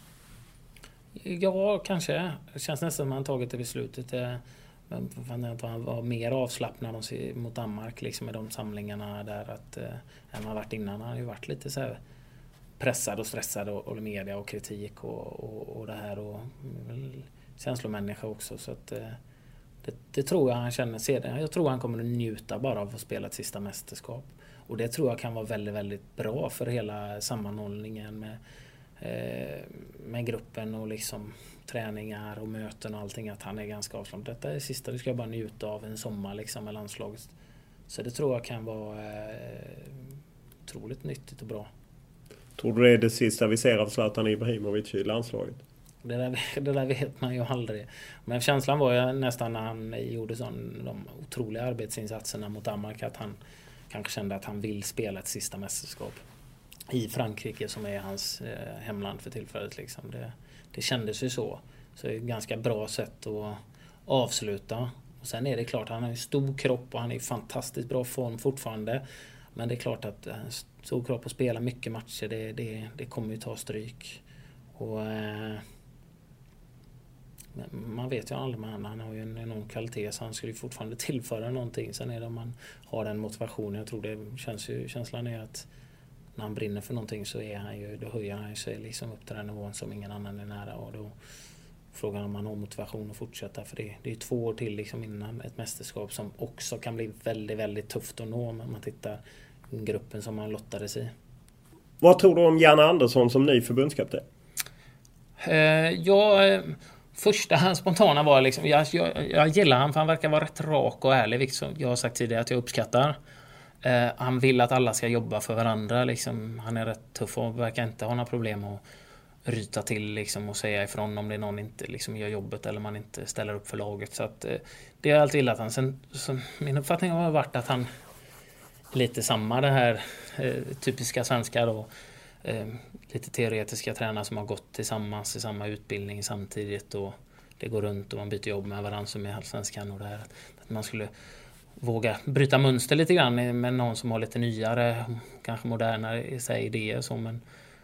G: Ja, kanske. Det känns nästan som att han tagit det beslutet. Men han var mer avslappnad mot Danmark liksom, med de samlingarna där att, eh, än han varit innan. Han har ju varit lite så här pressad och stressad och, och media och kritik och, och, och det här och väl, känslomänniska också. Så att, eh, det, det tror jag han känner sedan. Jag tror han kommer att njuta bara av att spela ett sista mästerskap. Och det tror jag kan vara väldigt, väldigt bra för hela sammanhållningen med, eh, med gruppen och liksom träningar och möten och allting, att han är ganska avslappnad. Detta är det sista du ska bara njuta av en sommar liksom med landslaget. Så det tror jag kan vara eh, otroligt nyttigt och bra.
E: Tror du det är det sista vi ser av Zlatan Ibrahimovic i landslaget?
G: Det där, det där vet man ju aldrig. Men känslan var ju nästan när han gjorde sån, de otroliga arbetsinsatserna mot Danmark att han kanske kände att han vill spela ett sista mästerskap i Frankrike som är hans eh, hemland för tillfället. Liksom. Det, det kändes ju så. Så det är ett ganska bra sätt att avsluta. Och sen är det klart, han har en stor kropp och han är i fantastiskt bra form fortfarande. Men det är klart att en stor kropp och spela mycket matcher, det, det, det kommer ju ta stryk. Och eh, man vet ju aldrig, men han har ju en enorm kvalitet så han skulle ju fortfarande tillföra någonting. Sen är det om man har den motivationen. Jag tror det känns ju, känslan är att när han brinner för någonting så är han ju, då höjer han sig liksom upp till den nivån som ingen annan är nära, och då frågan om han har motivation att fortsätta, för det, det är två år till liksom innan ett mästerskap som också kan bli väldigt, väldigt tufft att nå om man tittar gruppen som han lottades i.
E: Vad tror du om Janne Andersson som ny förbundskapten?
G: Uh, jag, första spontana var liksom, jag, jag, jag gillar han för han verkar vara rätt rak och ärlig, vilket jag har sagt tidigare att jag uppskattar. Uh, han vill att alla ska jobba för varandra. Liksom. Han är rätt tuff och verkar inte ha några problem att ryta till liksom, och säga ifrån om det är någon inte liksom, gör jobbet eller man inte ställer upp för laget. Så att, uh, det har jag alltid gillat han. Sen, så, min uppfattning har varit att han lite samma det här uh, typiska svenska då. Uh, lite teoretiska tränare som har gått tillsammans i samma utbildning samtidigt och det går runt och man byter jobb med varandra som är allsvenskan och det här. Att man skulle våga bryta mönster lite grann med någon som har lite nyare, kanske modernare i sig idéer så, men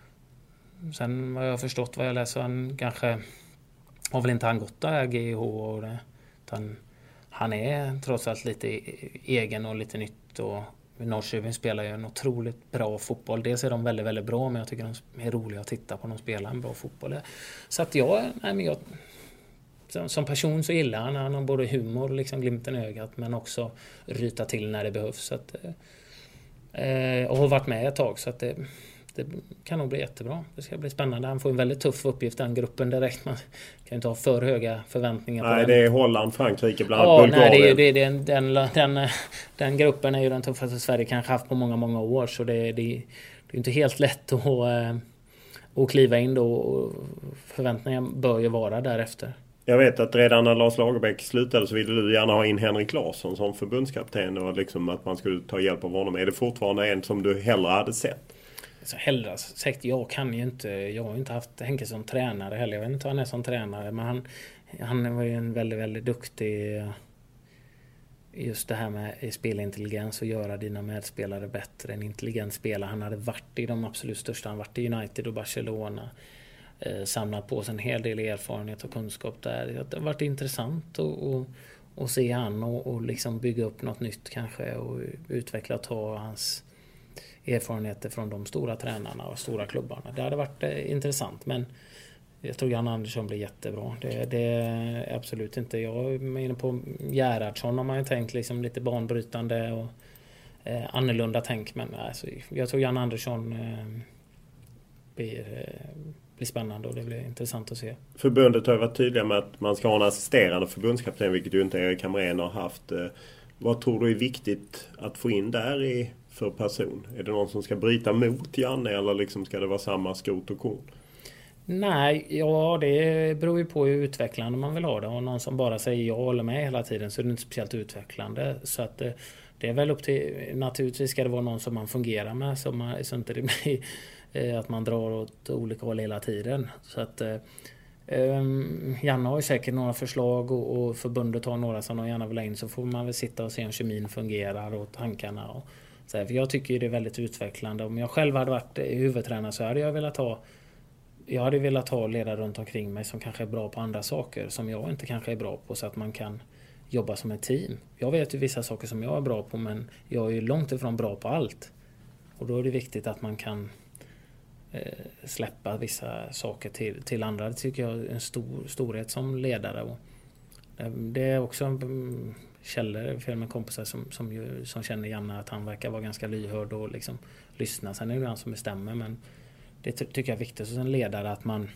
G: sen vad jag har förstått vad jag läser, han kanske har väl inte han gått där G H och det, utan han är trots allt lite egen och lite nytt, och Norrköping spelar ju en otroligt bra fotboll. Dels är de väldigt, väldigt bra, men jag tycker de är roliga att titta på. De spelar en bra fotboll. Så att jag, nej men jag som person så gillar han. Han har både humor, liksom glimten i ögat, men också ryta till när det behövs. Så att, eh, och har varit med ett tag, så att det, det kan nog bli jättebra. Det ska bli spännande. Han får en väldigt tuff uppgift, den gruppen direkt. Man kan ju inte ha för höga förväntningar på
E: nej,
G: den.
E: det är Holland, Frankrike, bland
G: ja,
E: Bulgarien.
G: Nej, det är, det är, den, den, den, den gruppen är ju den tuffaste Sverige kanske haft på många, många år. Så det, det, det är inte helt lätt att, att kliva in då. Och förväntningarna bör ju vara därefter.
E: Jag vet att redan när Lars Lagerbäck slutade så ville du gärna ha in Henrik Larsson som förbundskapten och liksom att man skulle ta hjälp av honom. Är det fortfarande en som du hellre hade sett?
G: Så hellre sagt, jag kan ju inte, jag har ju inte haft Henke som tränare heller. Jag vet inte vad han är som tränare, men han, han var ju en väldigt, väldigt duktig just det här med spelintelligens och göra dina medspelare bättre. En intelligent spelare. Han hade varit i de absolut största. Han varit i United och Barcelona. Eh, samlat på sig en hel del erfarenhet och kunskap där. Det har varit intressant att, att, att se han och, och liksom bygga upp något nytt kanske och utveckla och ta hans erfarenheter från de stora tränarna och stora klubbarna. Det hade varit eh, intressant, men jag tror Jan Andersson blir jättebra. Det, det är absolut inte. Jag är inne på Gerhardsson har man ju tänkt liksom lite banbrytande och eh, annorlunda tänk, men alltså, jag tror Jan Andersson eh, blir, eh, blir spännande och det blir intressant att se.
E: Förbundet har varit tydliga med att man ska ha en assisterande förbundskapten, vilket ju inte Erik Hamrén har haft. Eh, vad tror du är viktigt att få in där i för person? Är det någon som ska bryta mot Janne eller liksom ska det vara samma skrot och korn?
G: Nej, ja det beror ju på hur utvecklande man vill ha det. Och någon som bara säger ja eller med hela tiden så är det inte speciellt utvecklande. Så att det är väl upp till, naturligtvis ska det vara någon som man fungerar med så, man, så inte det blir att man drar åt olika håll hela tiden. Så att um, Janne har ju säkert några förslag och, och förbundet har några som de gärna vill ha in, så får man väl sitta och se om kemin fungerar och tankarna och så här, för jag tycker det är väldigt utvecklande. Om jag själv hade varit huvudtränare så hade jag velat ha Jag hade velat ha ledare runt omkring mig som kanske är bra på andra saker som jag inte kanske är bra på, så att man kan jobba som ett team. Jag vet ju vissa saker som jag är bra på, men jag är ju långt ifrån bra på allt. Och då är det viktigt att man kan eh, släppa vissa saker till, till andra. Det tycker jag är en stor storhet som ledare. Och, eh, det är också en källor för med kompisar som, som, ju, som känner Janne att han verkar vara ganska lyhörd och liksom lyssna. Sen är det han som bestämmer, men det ty- tycker jag är viktigt som en ledare att man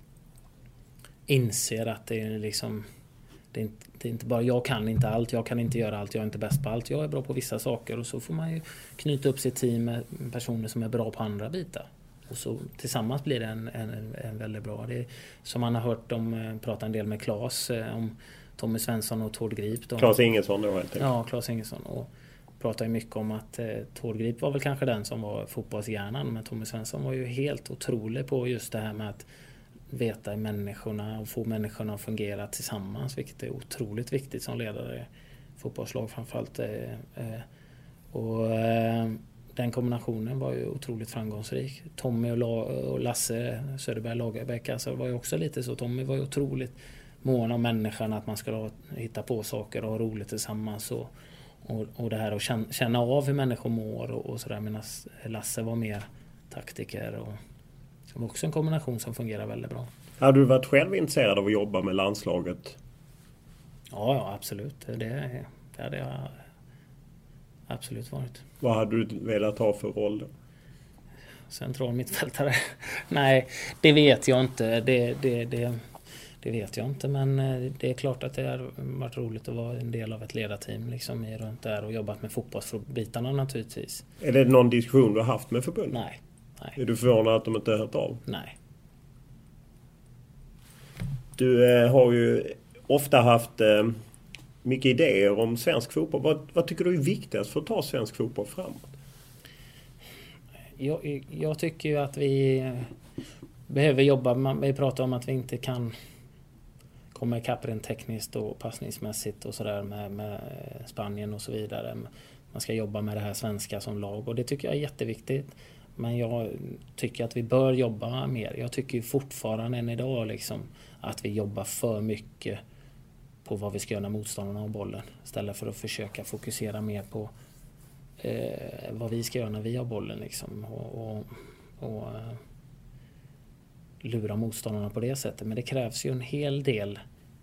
G: inser att det är liksom det är, inte, det är inte bara jag kan inte allt, jag kan inte göra allt, jag är inte bäst på allt, jag är bra på vissa saker, och så får man ju knyta upp sitt team med personer som är bra på andra bitar. Och så tillsammans blir det en, en, en väldigt bra. Det är, som man har hört om, prata en del med Claes om Tommy Svensson och Tord Grip. De,
E: Claes Ingesson då helt enkelt.
G: Ja, Claes Ingesson. Och pratar ju mycket om att eh, Tord Grip var väl kanske den som var fotbollshjärnan, men Tommy Svensson var ju helt otrolig på just det här med att veta i människorna och få människorna att fungera tillsammans, vilket är otroligt viktigt som ledare i fotbollslag framförallt. Eh, eh, och eh, den kombinationen var ju otroligt framgångsrik. Tommy och, La- och Lasse Söderberg Lagerbäck alltså var ju också lite så. Tommy var ju otroligt mån om människorna, att man skulle hitta på saker och ha roligt tillsammans och Och, och det här att känna, känna av hur människor mår och, och sådär, medan Lasse var mer taktiker och som också en kombination som fungerar väldigt bra.
E: Har du varit själv intresserad av att jobba med landslaget?
G: Ja, ja absolut. Det, det hade jag absolut varit.
E: Vad hade du velat ha för roll då?
G: Central mittfältare? Nej, det vet jag inte. Det, det, det, det vet jag inte. Men det är klart att det har varit roligt att vara en del av ett ledarteam liksom, i runt där och jobbat med fotbollsbitarna naturligtvis.
E: Är det någon diskussion du har haft med förbundet?
G: Nej. Nej.
E: Är du förvånad att de inte har hört av?
G: Nej.
E: Du eh, har ju ofta haft eh, mycket idéer om svensk fotboll. Vad, vad tycker du är viktigast för att ta svensk fotboll framåt?
G: Jag, jag tycker ju att vi behöver jobba. Vi pratar om att vi inte kan komma ikapp rent tekniskt och passningsmässigt och sådär med, med Spanien och så vidare. Man ska jobba med det här svenska som lag och det tycker jag är jätteviktigt. Men jag tycker att vi bör jobba mer. Jag tycker fortfarande än idag liksom, att vi jobbar för mycket på vad vi ska göra när motståndarna har bollen. Istället för att försöka fokusera mer på eh, vad vi ska göra när vi har bollen. Liksom, och och, och eh, lura motståndarna på det sättet. Men det krävs ju en hel del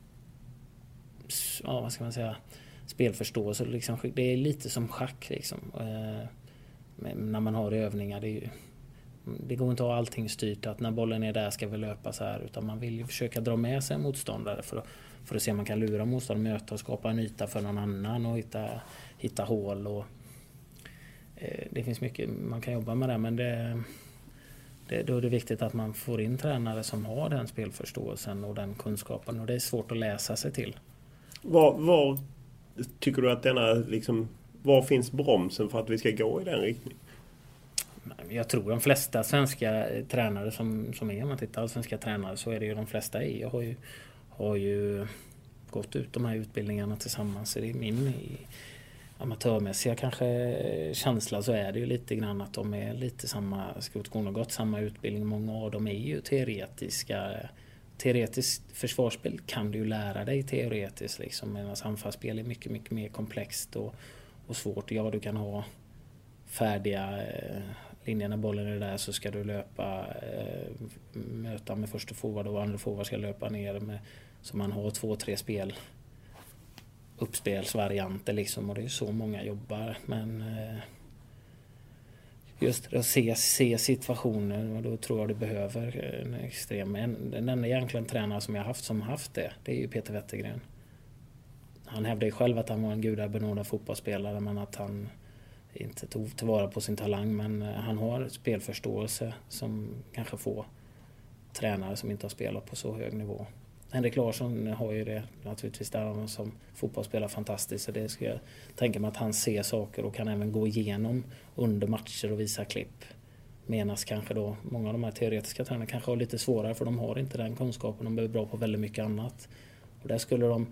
G: ja, vad ska man säga, spelförståelse. Liksom, det är lite som schack. Liksom. Eh, när man har övningar, det, är ju, det går inte att ha allting styrt att när bollen är där ska vi löpa så här, utan man vill ju försöka dra med sig motståndare för att, för att se om man kan lura motståndare, möta och skapa en yta för någon annan och hitta, hitta hål och eh, det finns mycket man kan jobba med det, men det, det, då är det viktigt att man får in tränare som har den spelförståelsen och den kunskapen och det är svårt att läsa sig till.
E: Var, var tycker du att denna liksom var finns bromsen för att vi ska gå i den riktningen?
G: Jag tror de flesta svenska tränare som, som är, om man tittar på svenska tränare så är det ju de flesta i. Jag har ju, har ju gått ut de här utbildningarna tillsammans. Det är min i amatörmässiga kanske känsla så är det ju lite grann att de är lite samma, skotskon har gått samma utbildning. Många av dem är ju teoretiska. Teoretiskt försvarsspel kan du ju lära dig teoretiskt liksom, medan anfallsspel är mycket, mycket mer komplext och och svårt. Ja, du kan ha färdiga eh, linjer när bollen är där så ska du löpa eh, möta med första forward och andra forward ska löpa ner med, så man har två, tre spel uppspelsvarianter liksom och det är så många jobbar men eh, just att se, se situationen och då tror jag du behöver en extrem en, den enda egentligen tränare som jag haft som haft det, det är ju Peter Wettergren. Han hävdade ju själv att han var en gudabenådad fotbollsspelare men att han inte tog tillvara på sin talang. Men han har spelförståelse som kanske få tränare som inte har spelat på så hög nivå. Henrik Larsson har ju det naturligtvis där han som fotbollsspelare fantastiskt. Så det ska jag tänka mig att han ser saker och kan även gå igenom under matcher och visa klipp. Menas kanske då många av de här teoretiska tränarna kanske har lite svårare för de har inte den kunskapen. De behöver bra på väldigt mycket annat. Och där skulle de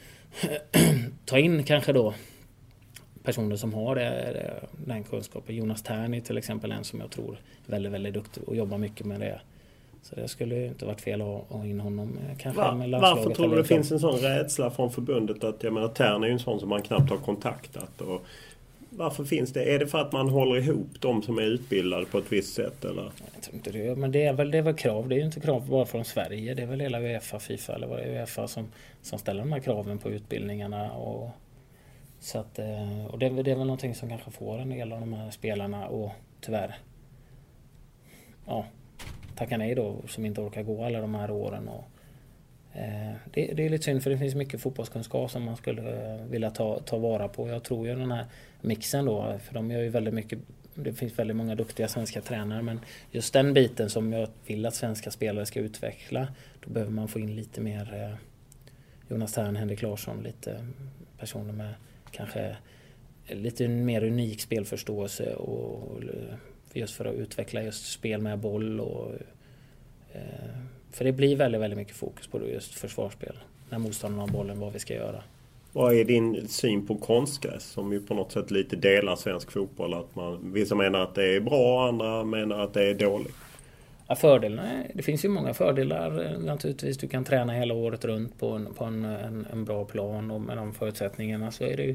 G: ta in kanske då personer som har det, den kunskapen. Jonas Tern till exempel en som jag tror är väldigt, väldigt duktig och jobbar mycket med det. Så det skulle ju inte varit fel att ha in honom kanske
E: Va,
G: med landslaget.
E: Varför tror du det finns en sån rädsla från förbundet att jag menar Tern är ju en sån som man knappt har kontaktat och varför finns det? Är det för att man håller ihop de som är utbildade på ett visst sätt eller?
G: Jag tror inte det, men det är väl det är väl krav. Det är ju inte krav bara från Sverige. Det är väl hela UEFA, FIFA eller vad det är UEFA som som ställer de här kraven på utbildningarna och så att och det, det är väl någonting som kanske får en del av de här spelarna och tyvärr ja, tacka nej då som inte orkar gå alla de här åren och eh, det, det är lite synd för det finns mycket fotbollskunskap som man skulle vilja ta, ta vara på. Jag tror ju den här mixen då, för de gör ju väldigt mycket, det finns väldigt många duktiga svenska tränare men just den biten som jag vill att svenska spelare ska utveckla, då behöver man få in lite mer eh, Jonas Tern, Henrik Larsson, lite personer med kanske lite mer unik spelförståelse och just för att utveckla just spel med boll och eh, för det blir väldigt, väldigt mycket fokus på just försvarsspel när motståndarna har bollen, vad vi ska göra.
E: Vad är din syn på konstgräs som ju på något sätt lite delar svensk fotboll? Att man, vissa menar att det är bra, andra menar att det är dåligt.
G: Ja, fördelarna, det finns ju många fördelar naturligtvis. Du kan träna hela året runt på en, på en, en, en bra plan och med de förutsättningarna så är det ju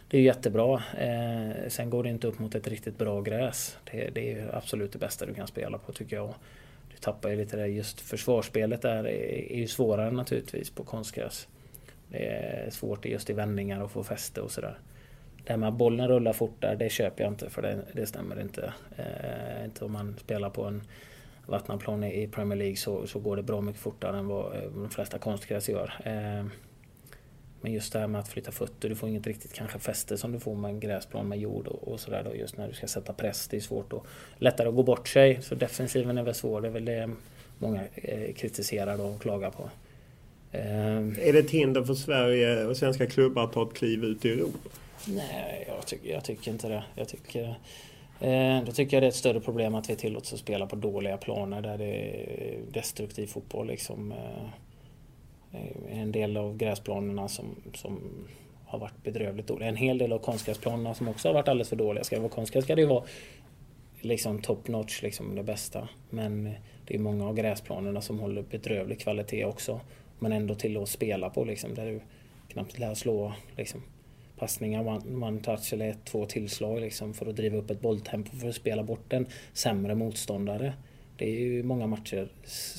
G: det är jättebra. Eh, sen går det inte upp mot ett riktigt bra gräs. Det, det är ju absolut det bästa du kan spela på, tycker jag. Du tappar ju lite där. Just försvarsspelet där är, är ju svårare naturligtvis på konstgräs. Det är svårt just i vändningar och få fäste och sådär. Det här med att bollen rullar fort där, det köper jag inte, för det, det stämmer inte. Eh, inte om man spelar på en vattnaplan i Premier League så, så går det bra mycket fortare än vad de flesta konstgräs gör. Eh, men just det här med att flytta fötter, du får inget riktigt kanske fäste som du får med en gräsplan med jord och, och sådär då, just när du ska sätta press. Det är svårt och lättare att gå bort sig, så defensiven är väl svår. Det är väl det många eh, kritiserar och klagar på. Eh,
E: är det ett hinder för Sverige och svenska klubbar att ta ett kliv ut i Europa?
G: Nej, jag tycker, jag tycker inte det. Jag tycker, eh, då tycker jag det är ett större problem att vi tillåts att spela på dåliga planer där det är destruktiv fotboll. Liksom, eh, en del av gräsplanerna som, som har varit bedrövligt dåliga. En hel del av konstgräsplanerna som också har varit alldeles för dåliga. Ska det vara konstgräs ska det ju vara liksom top notch, liksom det bästa. Men det är många av gräsplanerna som håller bedrövlig kvalitet också. Men ändå tillåts spela på, liksom, där du knappt lär slå liksom passningar, one, one touch eller ett, två tillslag liksom, för att driva upp ett bolltempo för att spela bort en sämre motståndare. Det är ju många matcher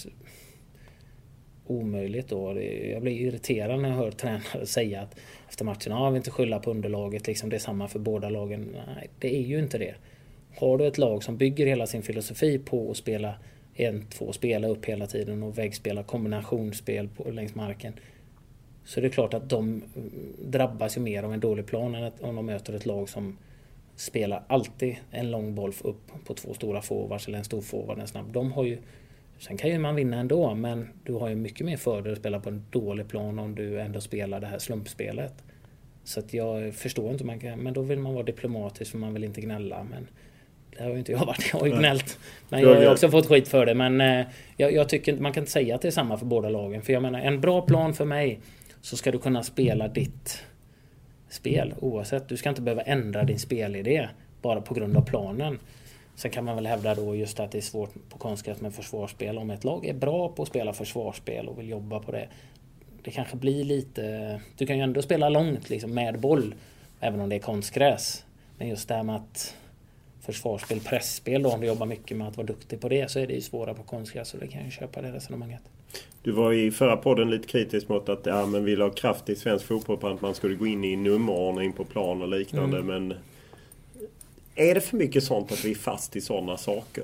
G: omöjligt då. Det, jag blir irriterad när jag hör tränare säga att efter matchen, ja, vi inte skylla på underlaget, liksom, det är samma för båda lagen. Nej, det är ju inte det. Har du ett lag som bygger hela sin filosofi på att spela en, två, spela upp hela tiden och väggspela kombinationsspel på, längs marken, så det är klart att de drabbas ju mer av en dålig plan än om de möter ett lag som spelar alltid en lång boll upp på två stora forwards eller en stor forward, en snabb. De har ju, sen kan ju man vinna ändå, men du har ju mycket mer fördel att spela på en dålig plan om du ändå spelar det här slumpspelet. Så att jag förstår inte, man kan, men då vill man vara diplomatisk för man vill inte gnälla, men det har ju inte jag varit. Jag har ju gnällt. Men jag har ju också fått skit för det, men eh, jag, jag tycker man kan inte säga att det är samma för båda lagen, för jag menar, en bra plan för mig, så ska du kunna spela ditt spel oavsett. Du ska inte behöva ändra din spelidé bara på grund av planen. Sen kan man väl hävda då just att det är svårt på konstgräs med försvarsspel. Om ett lag är bra på att spela försvarsspel och vill jobba på det, det kanske blir lite... Du kan ju ändå spela långt liksom, med boll, även om det är konstgräs. Men just det här med att försvarsspel, pressspel då, om du jobbar mycket med att vara duktig på det, så är det ju svårare på konstgräs, så det kan ju köpa det resonemanget.
E: Du var i förra podden lite kritisk mot att ja, men vill ha kraft i svensk fotboll på att man skulle gå in i nummerordning på plan och liknande. Mm. Men är det för mycket sånt att vi är fast i sådana saker?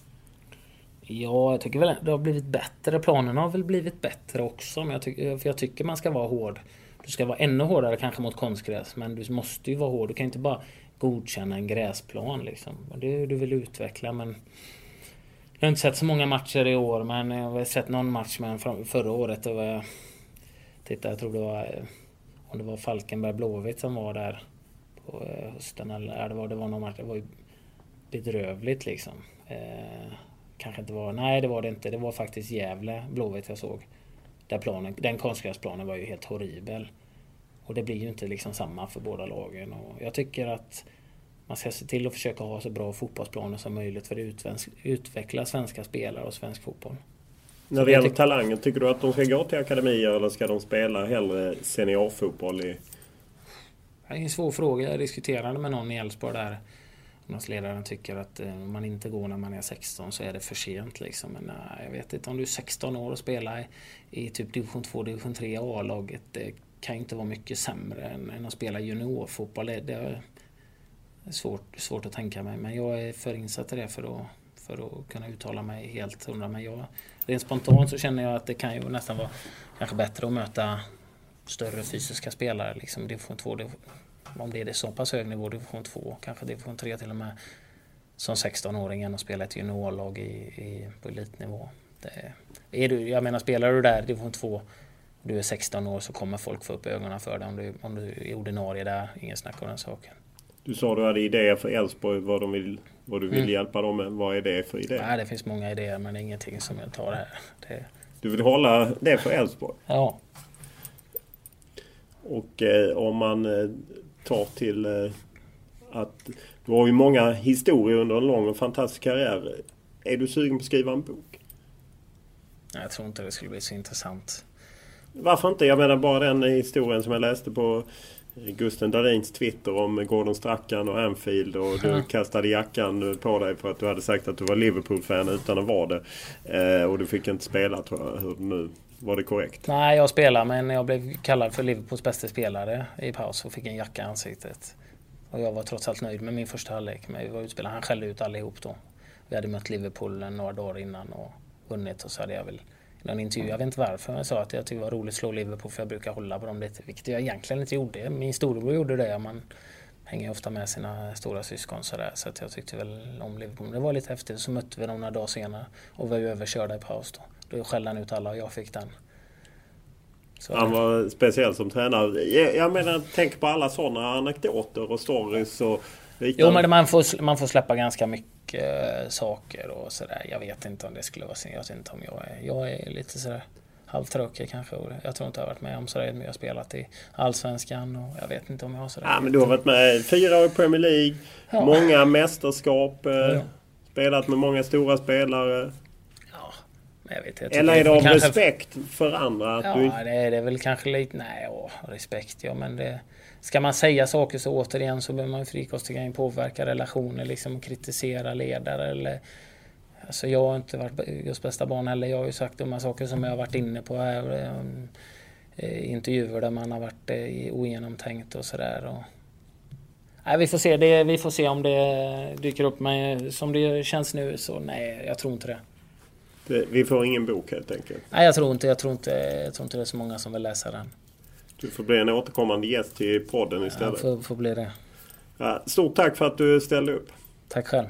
G: Ja, jag tycker väl det har blivit bättre. Planerna har väl blivit bättre också. Men jag tycker, för jag tycker man ska vara hård. Du ska vara ännu hårdare kanske mot konstgräs. Men du måste ju vara hård. Du kan inte bara godkänna en gräsplan. Liksom. Det du vill utveckla, men... Jag har inte sett så många matcher i år, men jag har sett någon match med förra året. Och jag, titta, jag tror det var, om det var Falkenberg Blåvitt som var där på hösten. Eller det var, det var någon match, det var ju bedrövligt liksom. Eh, kanske inte var, nej det var det inte. Det var faktiskt Gävle Blåvitt jag såg. Där planen, den konstgräsplanen var ju helt horribel. Och det blir ju inte liksom samma för båda lagen. Och jag tycker att man ska se till att försöka ha så bra fotbollsplaner som möjligt för att utveckla svenska spelare och svensk fotboll.
E: När det gäller talangen, tycker du att de ska gå till akademier eller ska de spela hellre seniorfotboll i?
G: Det är en svår fråga. Jag diskuterade med någon i Älvsborg där. Ledaren tycker att om man inte går när man är sexton så är det för sent. Liksom. Men nej, jag vet inte, om du är sexton år och spelar i, i typ division två, division tre A-laget, det kan inte vara mycket sämre än, än att spela juniorfotboll. Det, det är svårt, svårt att tänka mig, men jag är för insatt i det för att, för att kunna uttala mig helt hundra. Men jag, rent spontant så känner jag att det kan ju nästan vara kanske bättre att möta större fysiska spelare, liksom division två, om det är det så pass hög nivå, division två, kanske division tre till och med, som sexton-åringen och spela ett juniorlag i, i, på elitnivå. Det, är du, jag menar, spelar du där division två, du är sexton år, så kommer folk få upp ögonen för dig om du, om du är ordinarie där, ingen snack om den saken.
E: Du sa du hade idéer för Älvsborg, vad, de vill, vad du vill mm. hjälpa dem med. Vad är det för idéer?
G: Nej, det finns många idéer, men det är ingenting som jag tar här. Det...
E: Du vill hålla det för Älvsborg?
G: Ja.
E: Och eh, om man eh, tar till eh, att du har ju många historier under en lång och fantastisk karriär. Är du sugen på att skriva en bok?
G: Nej, jag tror inte det skulle bli så intressant.
E: Varför inte? Jag menar bara den historien som jag läste på Gusten Dahlins Twitter om Gordon Strachan och Anfield och du ja. kastade jackan på dig för att du hade sagt att du var Liverpool-fan utan att vara det. Eh, och du fick inte spela, tror jag. Hur nu? Var det korrekt?
G: Nej, jag spelade, men jag blev kallad för Liverpools bästa spelare i paus och fick en jacka i ansiktet. Och jag var trots allt nöjd med min första halvlek. Men vi var utspelade. Han skällde ut allihop då. Vi hade mött Liverpool några dagar innan och vunnit, och så hade jag väl någon intervju, jag vet inte varför, jag sa att jag tyckte det var roligt att slå Liverpool för jag brukar hålla på dem lite, vilket jag egentligen inte gjorde. Min storebror gjorde det, man hänger ofta med sina stora syskon sådär, så att jag tyckte väl om Liverpool. Det var lite häftigt, så mötte vi dem några dagar senare och var ju överkörda i paus då. Då skällde han ut alla och jag fick den.
E: Så han var speciell som tränare. Jag, jag menar, tänk på alla sådana anekdoter och stories och liknande.
G: Jo, men man får, man får släppa ganska mycket äh, saker och sådär. Jag vet inte om det skulle vara så. Jag vet inte om jag är, jag är lite sådär halvtråkig kanske. Jag tror inte jag har varit med om sådär, men jag har spelat i Allsvenskan och jag vet inte om jag har sådär.
E: Ja, men du har varit med fyra år i Premier League, ja. många mästerskap, eh, ja. spelat med många stora spelare.
G: Jag vet, jag
E: Eller är det av kanske... respekt för andra? Att
G: ja,
E: du...
G: det är det väl kanske lite... Nej, åh, respekt, ja, men det... Ska man säga saker så återigen så behöver man frikostiga in påverka relationer, liksom kritisera ledare eller... Alltså jag har inte varit just bästa barn heller. Jag har ju sagt de här saker som jag har varit inne på här. Eh, intervjuer där man har varit eh, ogenomtänkt och sådär. Och... Nej, vi får se. Det, vi får se om det dyker upp. Men som det känns nu så nej, jag tror inte det.
E: Vi får ingen bok helt enkelt.
G: Nej, jag tror inte, jag tror inte, jag tror inte det är så många som vill läsa den.
E: Du får bli en återkommande gäst till podden istället.
G: Ja, får, får bli det.
E: Ja, stort tack för att du ställde upp.
G: Tack själv.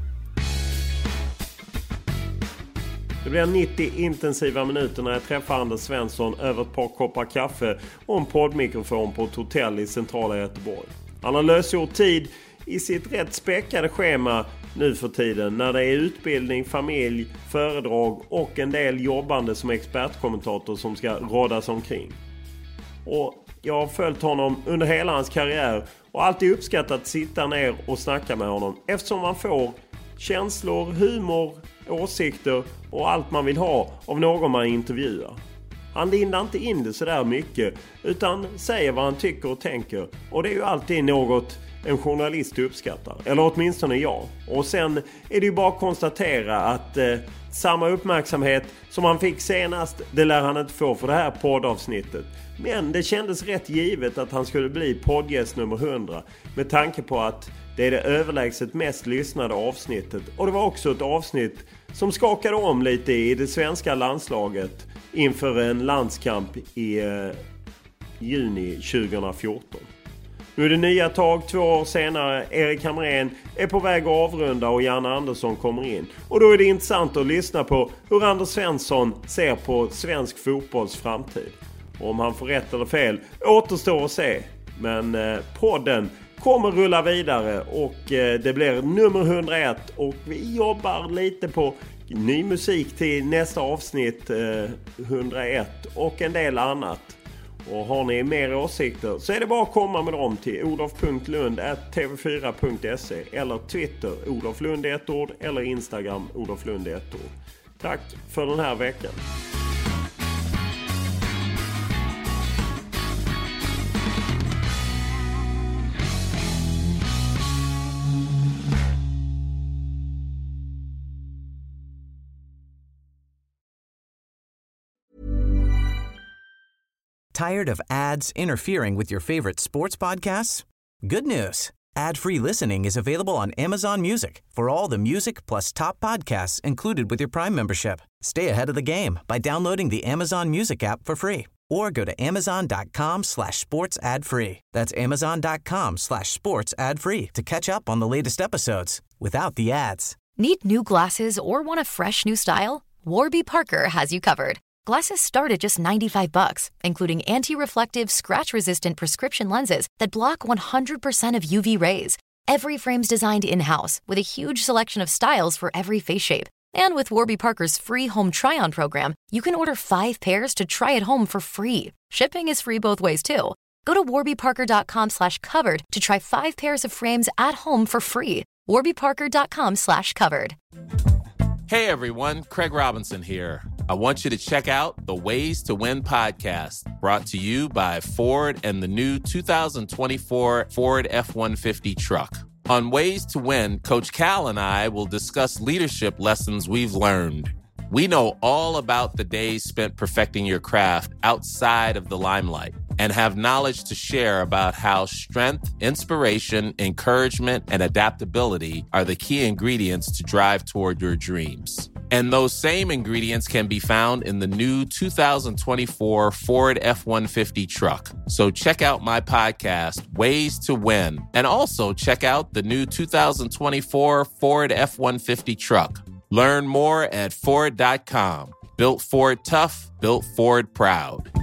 E: Det blir nittio intensiva minuter när jag träffar Anders Svensson över ett par koppar kaffe och en poddmikrofon på ett hotell i centrala Göteborg. Han har lösgjort tid i sitt rätt späckade schema nu för tiden när det är utbildning, familj, föredrag och en del jobbande som expertkommentator som ska rådas omkring. Och jag har följt honom under hela hans karriär och alltid uppskattat att sitta ner och snacka med honom eftersom man får känslor, humor, åsikter och allt man vill ha av någon man intervjuar. Han lindar inte in det så där mycket utan säger vad han tycker och tänker, och det är ju alltid något en journalist uppskattar, eller åtminstone jag. Och sen är det ju bara att konstatera att eh, samma uppmärksamhet som han fick senast, det lär han inte få för det här poddavsnittet. Men det kändes rätt givet att han skulle bli poddgäst nummer hundra med tanke på att det är det överlägset mest lyssnade avsnittet, och det var också ett avsnitt som skakade om lite i det svenska landslaget inför en landskamp i eh, juni tjugohundrafjorton. Nu är det nya tag, två år senare. Erik Hamrén är på väg att avrunda och Janne Andersson kommer in. Och då är det intressant att lyssna på hur Anders Svensson ser på svensk fotbolls framtid. Och om han får rätt eller fel återstår att se. Men eh, podden kommer rulla vidare och eh, det blir nummer hundraett. Och vi jobbar lite på ny musik till nästa avsnitt eh, hundraett och en del annat. Och har ni mer åsikter så är det bara att komma med dem till olof punkt lund at t v fyra punkt se eller Twitter Olof Lund ett ord eller Instagram Olof Lund ett ord. Tack för den här veckan.
A: Tired of ads interfering with your favorite sports podcasts? Good news. Ad-free listening is available on Amazon Music for all the music plus top podcasts included with your Prime membership. Stay ahead of the game by downloading the Amazon Music app for free or go to amazon.com slash sports ad free. That's amazon.com slash sports ad free to catch up on the latest episodes without the ads.
K: Need new glasses or want a fresh new style? Warby Parker has you covered. Glasses start at just ninety-five bucks, including anti-reflective, scratch-resistant prescription lenses that block one hundred percent of U V rays. Every frame's designed in-house with a huge selection of styles for every face shape. And with Warby Parker's free home try-on program, you can order five pairs to try at home for free. Shipping is free both ways, too. Go to warbyparker.com slash covered to try five pairs of frames at home for free. warbyparker.com slash covered.
N: Hey, everyone. Craig Robinson here. I want you to check out the Ways to Win podcast, brought to you by Ford and the new two thousand twenty-four Ford F one fifty truck. On Ways to Win, Coach Cal and I will discuss leadership lessons we've learned. We know all about the days spent perfecting your craft outside of the limelight and have knowledge to share about how strength, inspiration, encouragement, and adaptability are the key ingredients to drive toward your dreams. And those same ingredients can be found in the new two thousand twenty-four Ford F one fifty truck. So check out my podcast, Ways to Win, and also check out the new two thousand twenty-four Ford F one fifty truck. Learn more at Ford dot com. Built Ford tough, built Ford proud.